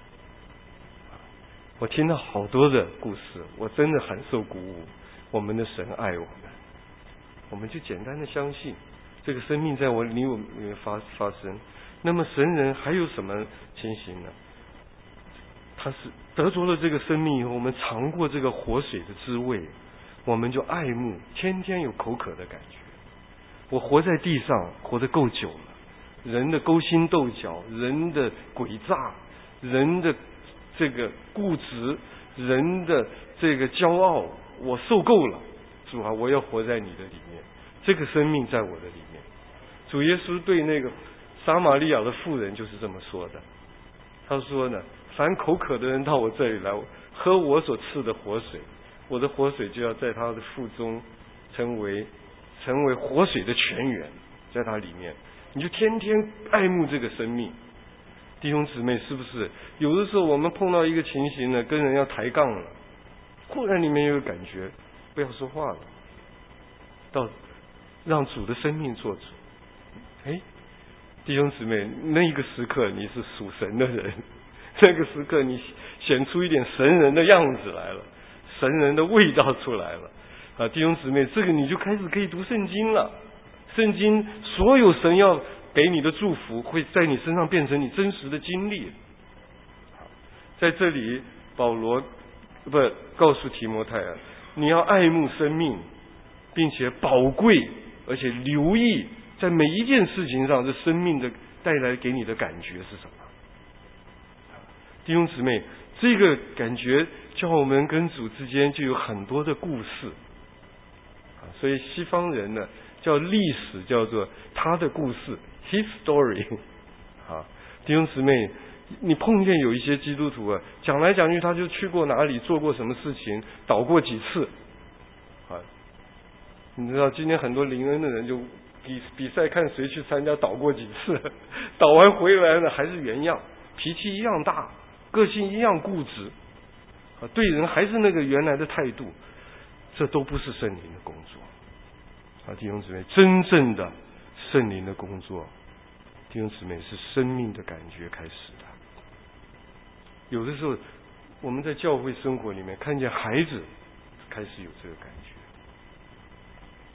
我听到好多的故事，我真的很受鼓舞。我们的神爱我们，我们就简单的相信这个生命在我里我里面发发生。那么神人还有什么情形呢？他是得着了这个生命以后，我们尝过这个活水的滋味，我们就爱慕，天天有口渴的感觉。我活在地上活得够久了，人的勾心斗角，人的诡诈，人的这个固执，人的这个骄傲，我受够了。主啊，我要活在你的里面，这个生命在我的里面。主耶稣对那个撒玛利亚的妇人就是这么说的，他说呢，凡口渴的人到我这里来喝我所赐的活水，我的活水就要在他的腹中成为成为活水的泉源，在他里面，你就天天爱慕这个生命。弟兄姊妹，是不是有的时候我们碰到一个情形呢，跟人要抬杠了，忽然里面有感觉不要说话了，到让主的生命做主。哎，弟兄姊妹，那一个时刻你是属神的人，那个时刻你显出一点神人的样子来了，神人的味道出来了啊！弟兄姊妹，这个你就开始可以读圣经了。圣经所有神要给你的祝福会在你身上变成你真实的经历。在这里保罗不告诉提摩太啊，你要爱慕生命，并且宝贵，而且留意在每一件事情上这生命的带来给你的感觉是什么。弟兄姊妹，这个感觉叫我们跟主之间就有很多的故事，所以西方人呢叫历史叫做他的故事 his story 啊。弟兄姊妹，你碰见有一些基督徒啊，讲来讲去他就去过哪里，做过什么事情，倒过几次啊。你知道今天很多灵恩的人就比比赛看谁去参加倒过几次，倒完回来呢还是原样，脾气一样大，个性一样固执啊，对人还是那个原来的态度，这都不是圣灵的工作啊。弟兄姊妹，真正的圣灵的工作，弟兄姊妹，是生命的感觉开始的。有的时候我们在教会生活里面看见孩子开始有这个感觉，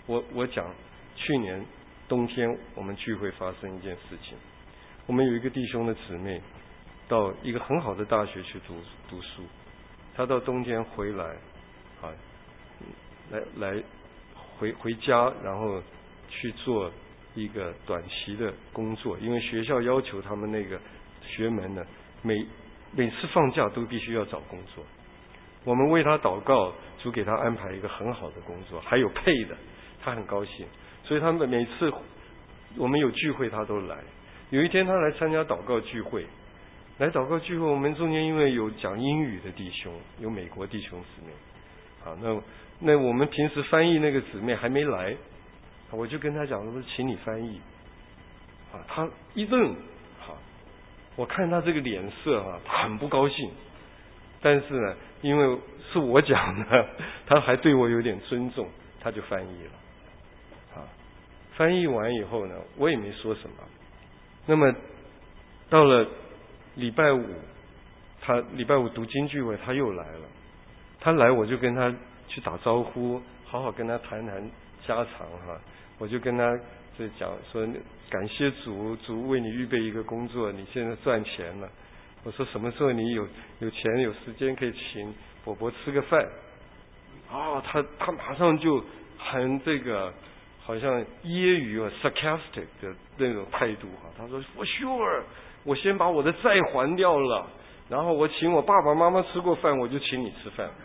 我我讲去年冬天我们聚会发生一件事情，我们有一个弟兄的姊妹到一个很好的大学去读读书，他到冬天回来啊，来来回回家，然后去做一个短期的工作，因为学校要求他们那个学门呢，每每次放假都必须要找工作。我们为他祷告，主给他安排一个很好的工作，还有配的，他很高兴。所以他们每次我们有聚会他都来。有一天他来参加祷告聚会，来祷告聚会，我们中间因为有讲英语的弟兄，有美国弟兄姊妹，好，那那我们平时翻译那个姊妹还没来，我就跟他讲说，请你翻译，啊，他一愣，好，我看他这个脸色啊，他很不高兴，但是呢，因为是我讲的，他还对我有点尊重，他就翻译了。翻译完以后呢，我也没说什么。那么到了礼拜五，他礼拜五读经聚会，他又来了。他来我就跟他去打招呼，好好跟他谈谈家常哈。我就跟他就讲说，感谢主，主为你预备一个工作，你现在赚钱了。我说什么时候你有有钱有时间可以请伯伯吃个饭？哦，他他马上就很这个。好像揶揄啊 sarcastic 的那种态度哈，他说 for sure， 我先把我的债还掉了，然后我请我爸爸妈妈吃过饭，我就请你吃饭。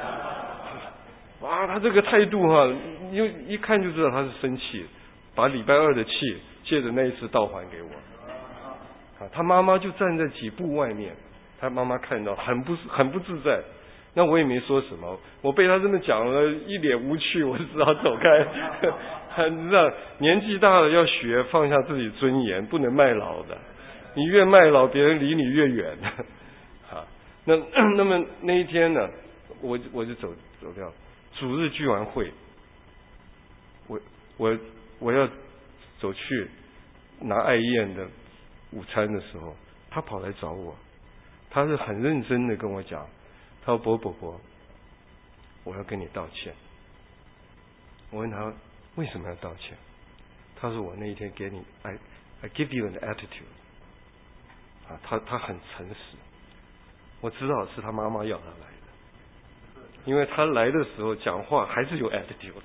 哇，他这个态度哈，一一看就知道他是生气，把礼拜二的气借着那一次倒还给我。啊，他妈妈就站在几步外面，他妈妈看到很不很不自在。那我也没说什么，我被他这么讲了，一脸无趣，我只好走开。你知道，年纪大了要学放下自己尊严，不能卖老的。你越卖老，别人离你越远。好，那那么那一天呢，我我就走走掉。主日聚完会，我我我要走去拿爱宴的午餐的时候，他跑来找我，他是很认真的跟我讲。他说：“伯伯伯，我要跟你道歉。”我问他为什么要道歉？他说：“我那一天给你 ，I I give you an attitude。”啊，他他很诚实，我知道是他妈妈要他来的，因为他来的时候讲话还是有 attitude。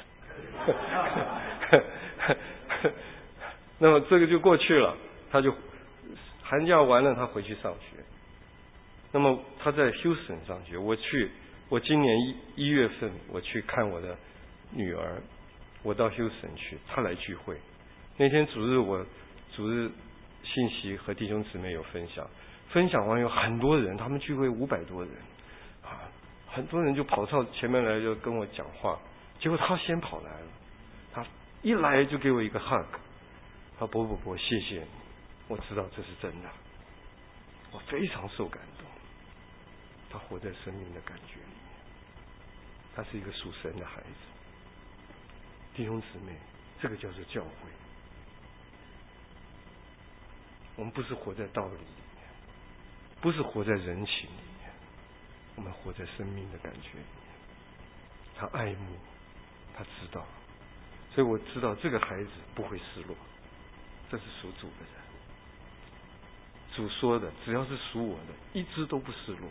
那么这个就过去了，他就寒假完了，他回去上学。那么他在 Houston 上学，我去，我今年一一月份我去看我的女儿，我到 Houston 去，他来聚会。那天主日我主日信息和弟兄姊妹有分享，分享完有很多人，他们聚会五百多人，啊，很多人就跑到前面来就跟我讲话，结果他先跑来了，他一来就给我一个 hug， 他伯伯伯谢谢你，我知道这是真的，我非常受感动。他活在生命的感觉里面，他是一个属神的孩子。弟兄姊妹，这个叫做教会。我们不是活在道理里面，不是活在人情里面，我们活在生命的感觉里面。他爱慕，他知道，所以我知道这个孩子不会失落，这是属主的人。主说的，只要是属我的，一只都不失落。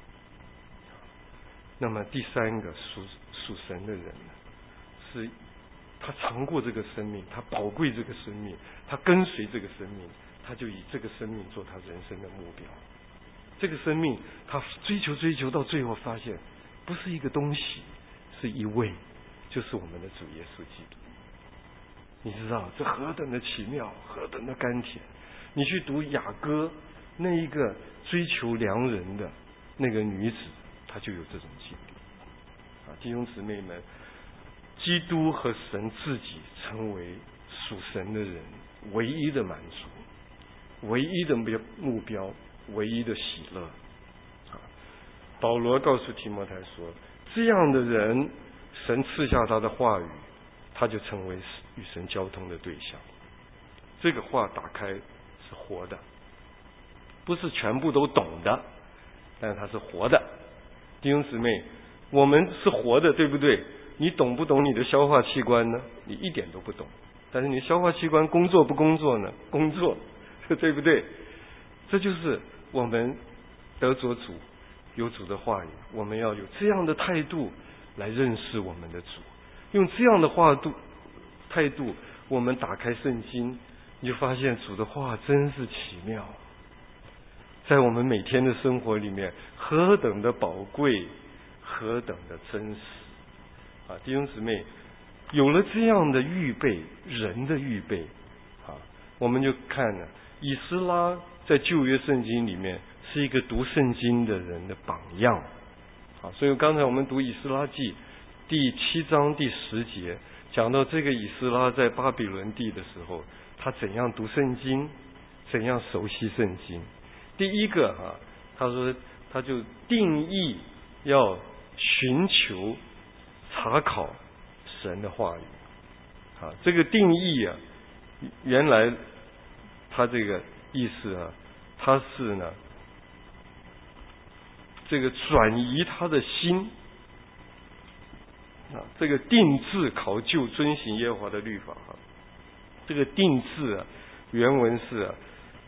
那么第三个属属神的人呢，是他尝过这个生命，他宝贵这个生命，他跟随这个生命，他就以这个生命做他人生的目标。这个生命他追求追求到最后发现，不是一个东西，是一位，就是我们的主耶稣基督。你知道这何等的奇妙，何等的甘甜。你去读雅歌，那一个追求良人的那个女子，她就有这种经历。啊，弟兄姊妹们，基督和神自己成为属神的人唯一的满足，唯一的目标，唯一的喜乐。啊，保罗告诉提摩太说，这样的人，神赐下他的话语，他就成为与神交通的对象。这个话打开是活的，不是全部都懂的，但是它是活的。弟兄姊妹，我们是活的，对不对？ 你懂不懂你的消化器官呢？你一点都不懂。但是你消化器官工作不工作呢？工作，对不对？这就是我们得着主，有主的话语，我们要有这样的态度来认识我们的主。用这样的话度态度，我们打开圣经，你就发现主的话真是奇妙，在我们每天的生活里面何等的宝贵，何等的真实啊！弟兄姊妹，有了这样的预备，人的预备啊，我们就看了以斯拉在旧约圣经里面是一个读圣经的人的榜样啊。所以刚才我们读以斯拉记第七章第十节，讲到这个以斯拉在巴比伦地的时候，他怎样读圣经，怎样熟悉圣经。第一个啊，他说他就定义要寻求查考神的话语啊，这个定义啊，原来他这个意思啊，他是呢这个转移他的心啊，这个定志考究遵行耶和华的律法啊，这个定志啊，原文是啊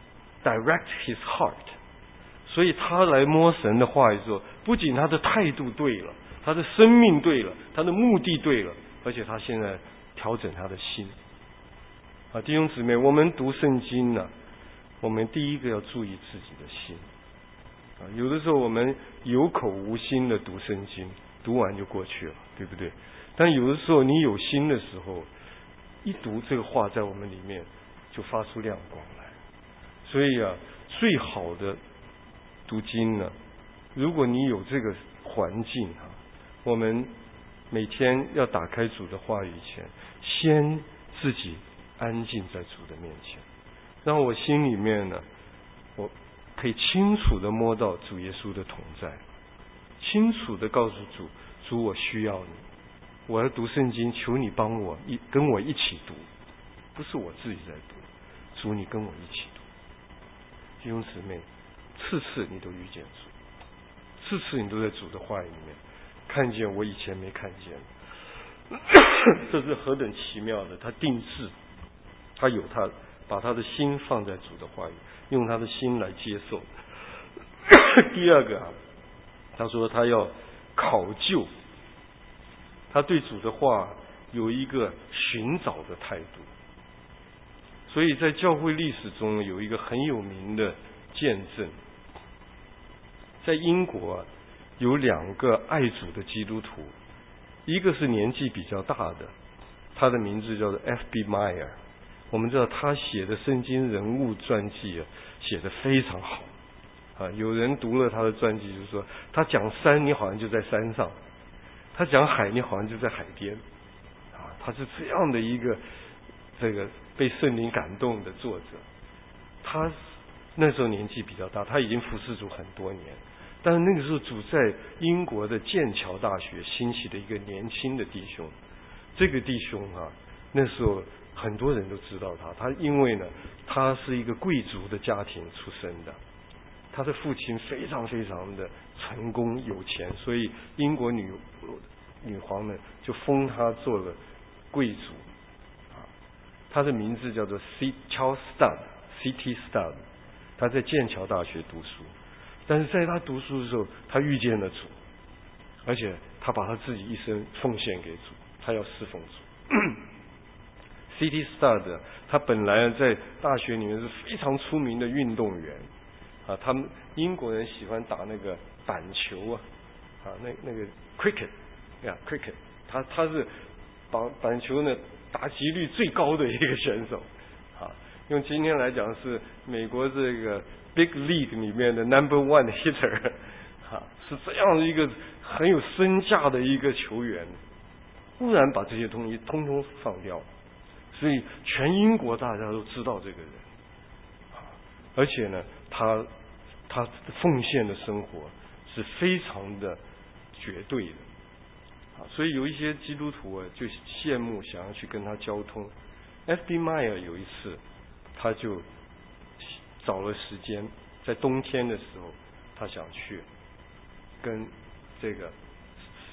direct his heart， 所以他来摸神的话语的时候，不仅他的态度对了，他的生命对了，他的目的对了，而且他现在调整他的心啊。弟兄姊妹，我们读圣经呢、啊，我们第一个要注意自己的心啊。有的时候我们有口无心的读圣经，读完就过去了，对不对？但有的时候你有心的时候，一读这个话在我们里面就发出亮光来。所以啊，最好的读经呢，如果你有这个环境啊，我们每天要打开主的话语前，先自己安静在主的面前，让我心里面呢，我可以清楚的摸到主耶稣的同在，清楚的告诉主，主我需要你，我要读圣经，求你帮我一跟我一起读，不是我自己在读，主你跟我一起读。弟兄姊妹，次次你都遇见主，次次你都在主的话语里面看见我以前没看见，这是何等奇妙的！他定志，他有他把他的心放在主的话语，用他的心来接受。第二个啊，他说他要考究，他对主的话有一个寻找的态度。所以在教会历史中有一个很有名的见证，在英国、啊、有两个爱主的基督徒，一个是年纪比较大的，他的名字叫做 F B Meyer。 我们知道他写的圣经人物传记啊，写得非常好啊。有人读了他的传记，就是说他讲山，你好像就在山上；他讲海，你好像就在海边啊。他是这样的一个这个被圣灵感动的作者。他那时候年纪比较大，他已经服侍主很多年，但是那个时候主在英国的剑桥大学兴起的一个年轻的弟兄。这个弟兄啊，那时候很多人都知道他，他因为呢，他是一个贵族的家庭出身的，他的父亲非常非常的成功有钱，所以英国女女皇们就封他做了贵族啊。他的名字叫做 C Charles Studd C T Studd， 他在剑桥大学读书，但是在他读书的时候，他遇见了主，而且他把他自己一生奉献给主，他要侍奉主。C T Studd 他本来在大学里面是非常出名的运动员啊，他们英国人喜欢打那个板球啊，啊那那个 cricket 呀 cricket， 他他是板板球呢打击率最高的一个选手啊，用今天来讲是美国这个 Big League 里面的 number one hitter 啊，是这样的一个很有身价的一个球员，忽然把这些东西通通放掉。所以全英国大家都知道这个人，而且呢，他他奉献的生活是非常的绝对的，啊，所以有一些基督徒啊就羡慕，想要去跟他交通。F B Meyer 有一次，他就找了时间，在冬天的时候，他想去跟这个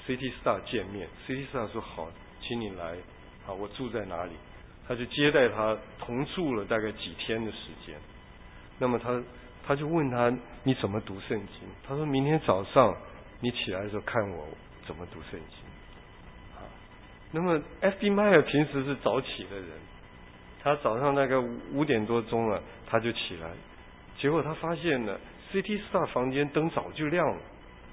C T Star 见面。C T Star 说好，请你来，好，我住在哪里？他就接待他，同住了大概几天的时间。那么他他就问他你怎么读圣经？他说明天早上你起来的时候看我怎么读圣经。啊，那么 F B Meyer 平时是早起的人，他早上大概五点多钟了他就起来，结果他发现了 C T Star 房间灯早就亮了。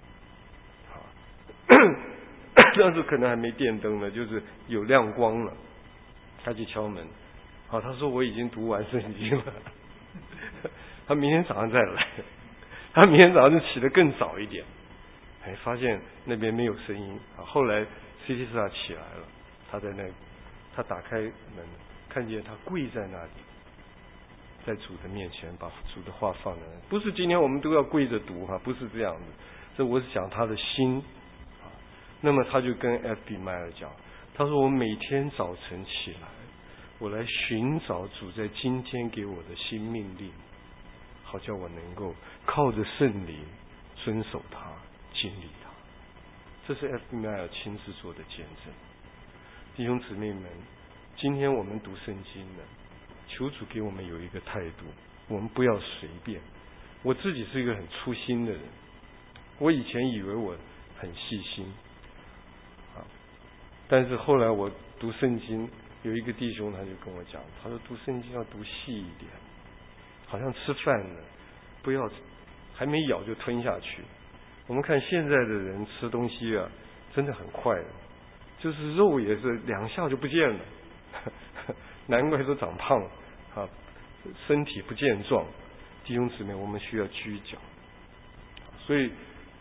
但是可能还没电灯呢，就是有亮光了。他去敲门，好，他说我已经读完圣经了，他明天早上再来。他明天早上就起得更早一点，哎，发现那边没有声音。啊，后来 C T Star 起来了，他在那，他打开门，看见他跪在那里，在主的面前把主的话放在那里。不是今天我们都要跪着读哈，不是这样子。这我是讲他的心。那么他就跟 F B Meyer 讲，他说我每天早晨起来，我来寻找主在今天给我的新命令，好叫我能够靠着圣灵遵守它，经历它。这是 F B Meyer 亲自做的见证。弟兄姊妹们，今天我们读圣经呢，求主给我们有一个态度，我们不要随便。我自己是一个很粗心的人，我以前以为我很细心，但是后来我读圣经，有一个弟兄他就跟我讲，他说读圣经要读细一点，好像吃饭呢，不要还没咬就吞下去。我们看现在的人吃东西啊，真的很快的，就是肉也是两下就不见了，难怪都长胖啊，身体不健壮。弟兄姊妹，我们需要居脚。所以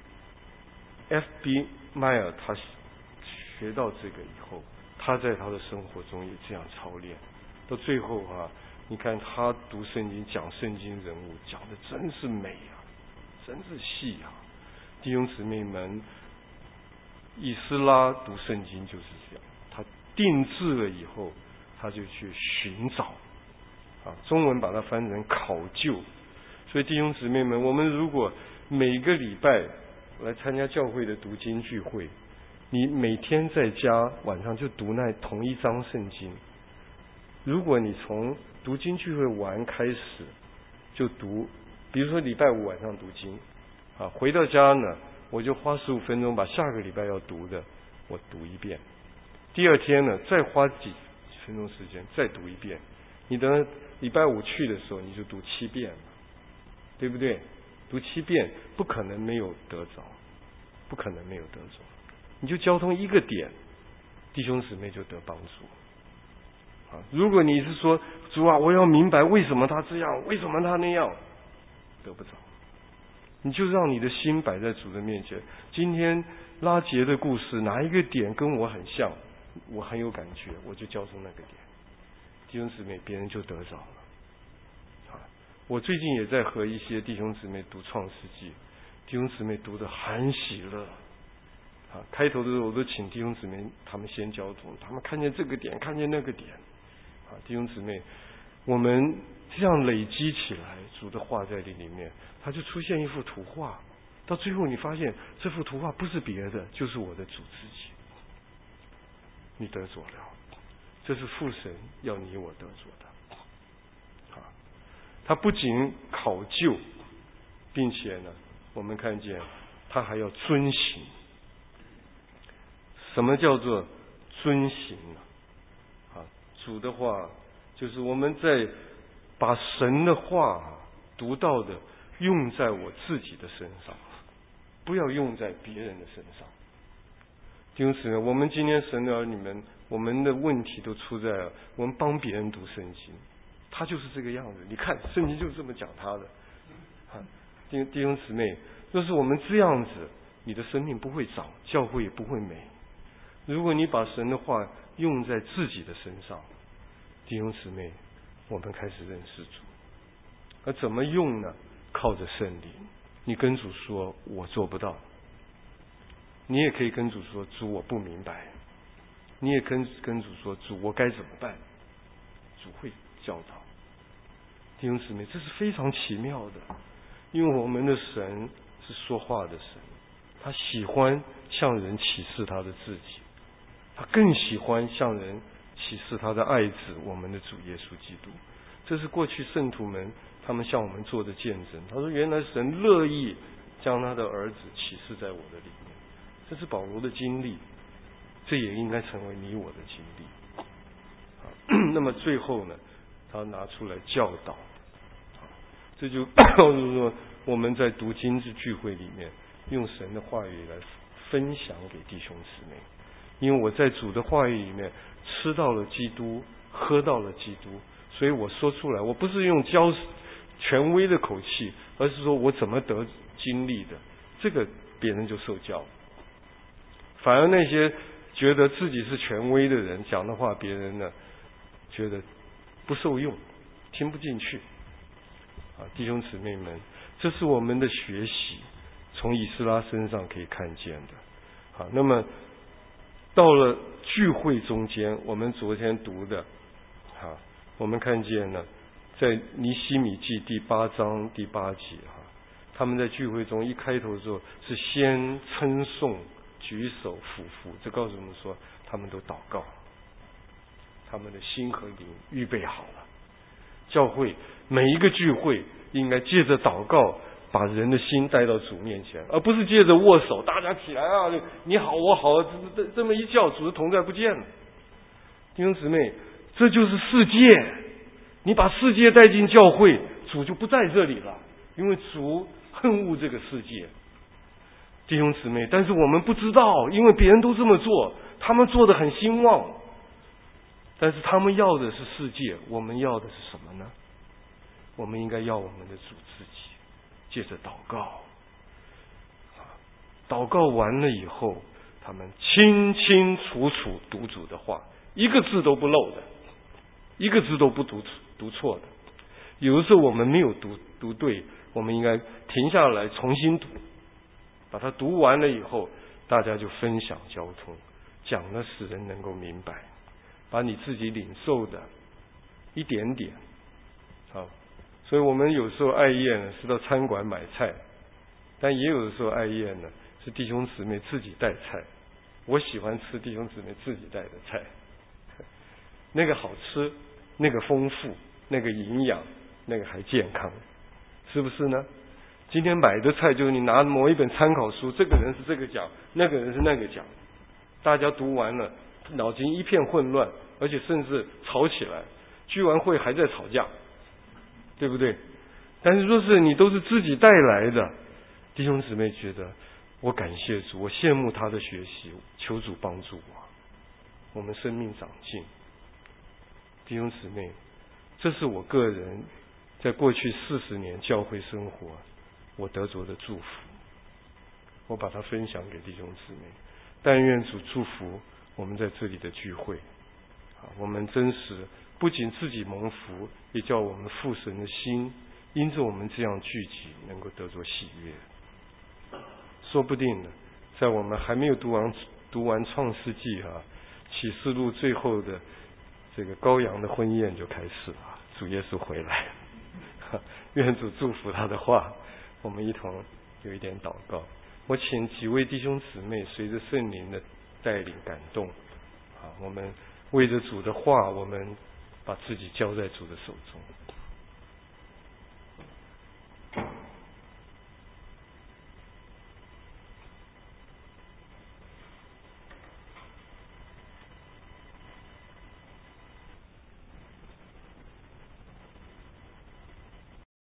F B Meyer 他学到这个以后，他在他的生活中也这样操练，到最后啊，你看他读圣经讲圣经人物讲的真是美啊，真是细啊。弟兄姊妹们，以斯拉读圣经就是这样，他定制了以后他就去寻找啊，中文把它翻成考究。所以弟兄姊妹们，我们如果每个礼拜来参加教会的读经聚会，你每天在家晚上就读那同一章圣经。如果你从读经聚会完开始就读，比如说礼拜五晚上读经啊，回到家呢，我就花十五分钟把下个礼拜要读的我读一遍，第二天呢再花几分钟时间再读一遍。你等礼拜五去的时候，你就读七遍了，对不对？读七遍不可能没有得着，不可能没有得着。你就交通一个点，弟兄姊妹就得帮助。啊，如果你是说主啊，我要明白为什么他这样，为什么他那样，得不着。你就让你的心摆在主的面前。今天拉结的故事哪一个点跟我很像，我很有感觉，我就交通那个点。弟兄姊妹，别人就得着了。啊，我最近也在和一些弟兄姊妹读创世纪，弟兄姊妹读得很喜乐。啊，开头的时候我都请弟兄姊妹他们先交通，他们看见这个点，看见那个点。啊，弟兄姊妹，我们这样累积起来，主的话在这里面，它就出现一幅图画。到最后你发现这幅图画不是别的，就是我的主自己。你得着了，这是父神要你我得着的。啊，他不仅考究，并且呢，我们看见他还要遵行。什么叫做遵行呢？啊，主的话就是我们在把神的话读到的用在我自己的身上，不要用在别人的身上。弟兄姊妹，我们今天神的儿女们，我们的问题都出在了我们帮别人读圣经，他就是这个样子。你看圣经就是这么讲他的。啊，弟弟兄姊妹，若是我们这样子，你的生命不会长，教会也不会美。如果你把神的话用在自己的身上，弟兄姊妹，我们开始认识主。而怎么用呢？靠着圣灵。你跟主说我做不到，你也可以跟主说主我不明白，你也跟跟主说主我该怎么办，主会教导。弟兄姊妹，这是非常奇妙的，因为我们的神是说话的神，他喜欢向人启示他的自己，他更喜欢向人启示他的爱子，我们的主耶稣基督。这是过去圣徒们他们向我们做的见证。他说，原来神乐意将他的儿子启示在我的里面，这是保罗的经历，这也应该成为你我的经历。那么最后呢，他拿出来教导，这就告诉说我们在读经之聚会里面，用神的话语来分享给弟兄姊妹。因为我在主的话语里面吃到了基督，喝到了基督，所以我说出来，我不是用教权威的口气，而是说我怎么得经历的，这个别人就受教。反而那些觉得自己是权威的人讲的话，别人呢觉得不受用，听不进去。啊，弟兄姊妹们，这是我们的学习，从以斯拉身上可以看见的。好，那么到了聚会中间，我们昨天读的，好，我们看见呢，在尼希米记第八章第八节哈，他们在聚会中一开头的时候是先称颂、举手、俯伏，这告诉我们说他们都祷告，他们的心和灵预备好了。教会每一个聚会应该借着祷告把人的心带到主面前，而不是借着握手，大家起来啊，你好我好，这这这么一叫，主的同在不见了。弟兄姊妹，这就是世界，你把世界带进教会，主就不在这里了，因为主恨恶这个世界。弟兄姊妹，但是我们不知道，因为别人都这么做，他们做得很兴旺，但是他们要的是世界，我们要的是什么呢？我们应该要我们的主自己，借着祷告，祷告完了以后，他们清清楚楚读主的话，一个字都不漏的，一个字都不读读错的。有的时候我们没有读读对，我们应该停下来重新读，把它读完了以后，大家就分享交通，讲的使人能够明白，把你自己领受的一点点。好，所以我们有时候爱宴呢是到餐馆买菜，但也有的时候爱宴呢是弟兄姊妹自己带菜。我喜欢吃弟兄姊妹自己带的菜，那个好吃，那个丰富，那个营养，那个还健康，是不是呢？今天买的菜就是你拿某一本参考书，这个人是这个讲，那个人是那个讲，大家读完了脑筋一片混乱，而且甚至吵起来，聚完会还在吵架，对不对？但是若是你都是自己带来的，弟兄姊妹觉得我感谢主，我羡慕他的学习，求主帮助我，我们生命长进。弟兄姊妹，这是我个人在过去四十年教会生活我得着的祝福，我把它分享给弟兄姊妹。但愿主祝福我们在这里的聚会，我们真实不仅自己蒙福，也叫我们父神的心因着我们这样聚集能够得着喜悦。说不定呢，在我们还没有读完读完创世纪啊，启示录最后的这个羔羊的婚宴就开始了，主耶稣回来，愿主祝福他的话，我们一同有一点祷告。我请几位弟兄姊妹随着圣灵的带领感动，啊，我们为着主的话，我们把自己交在主的手中。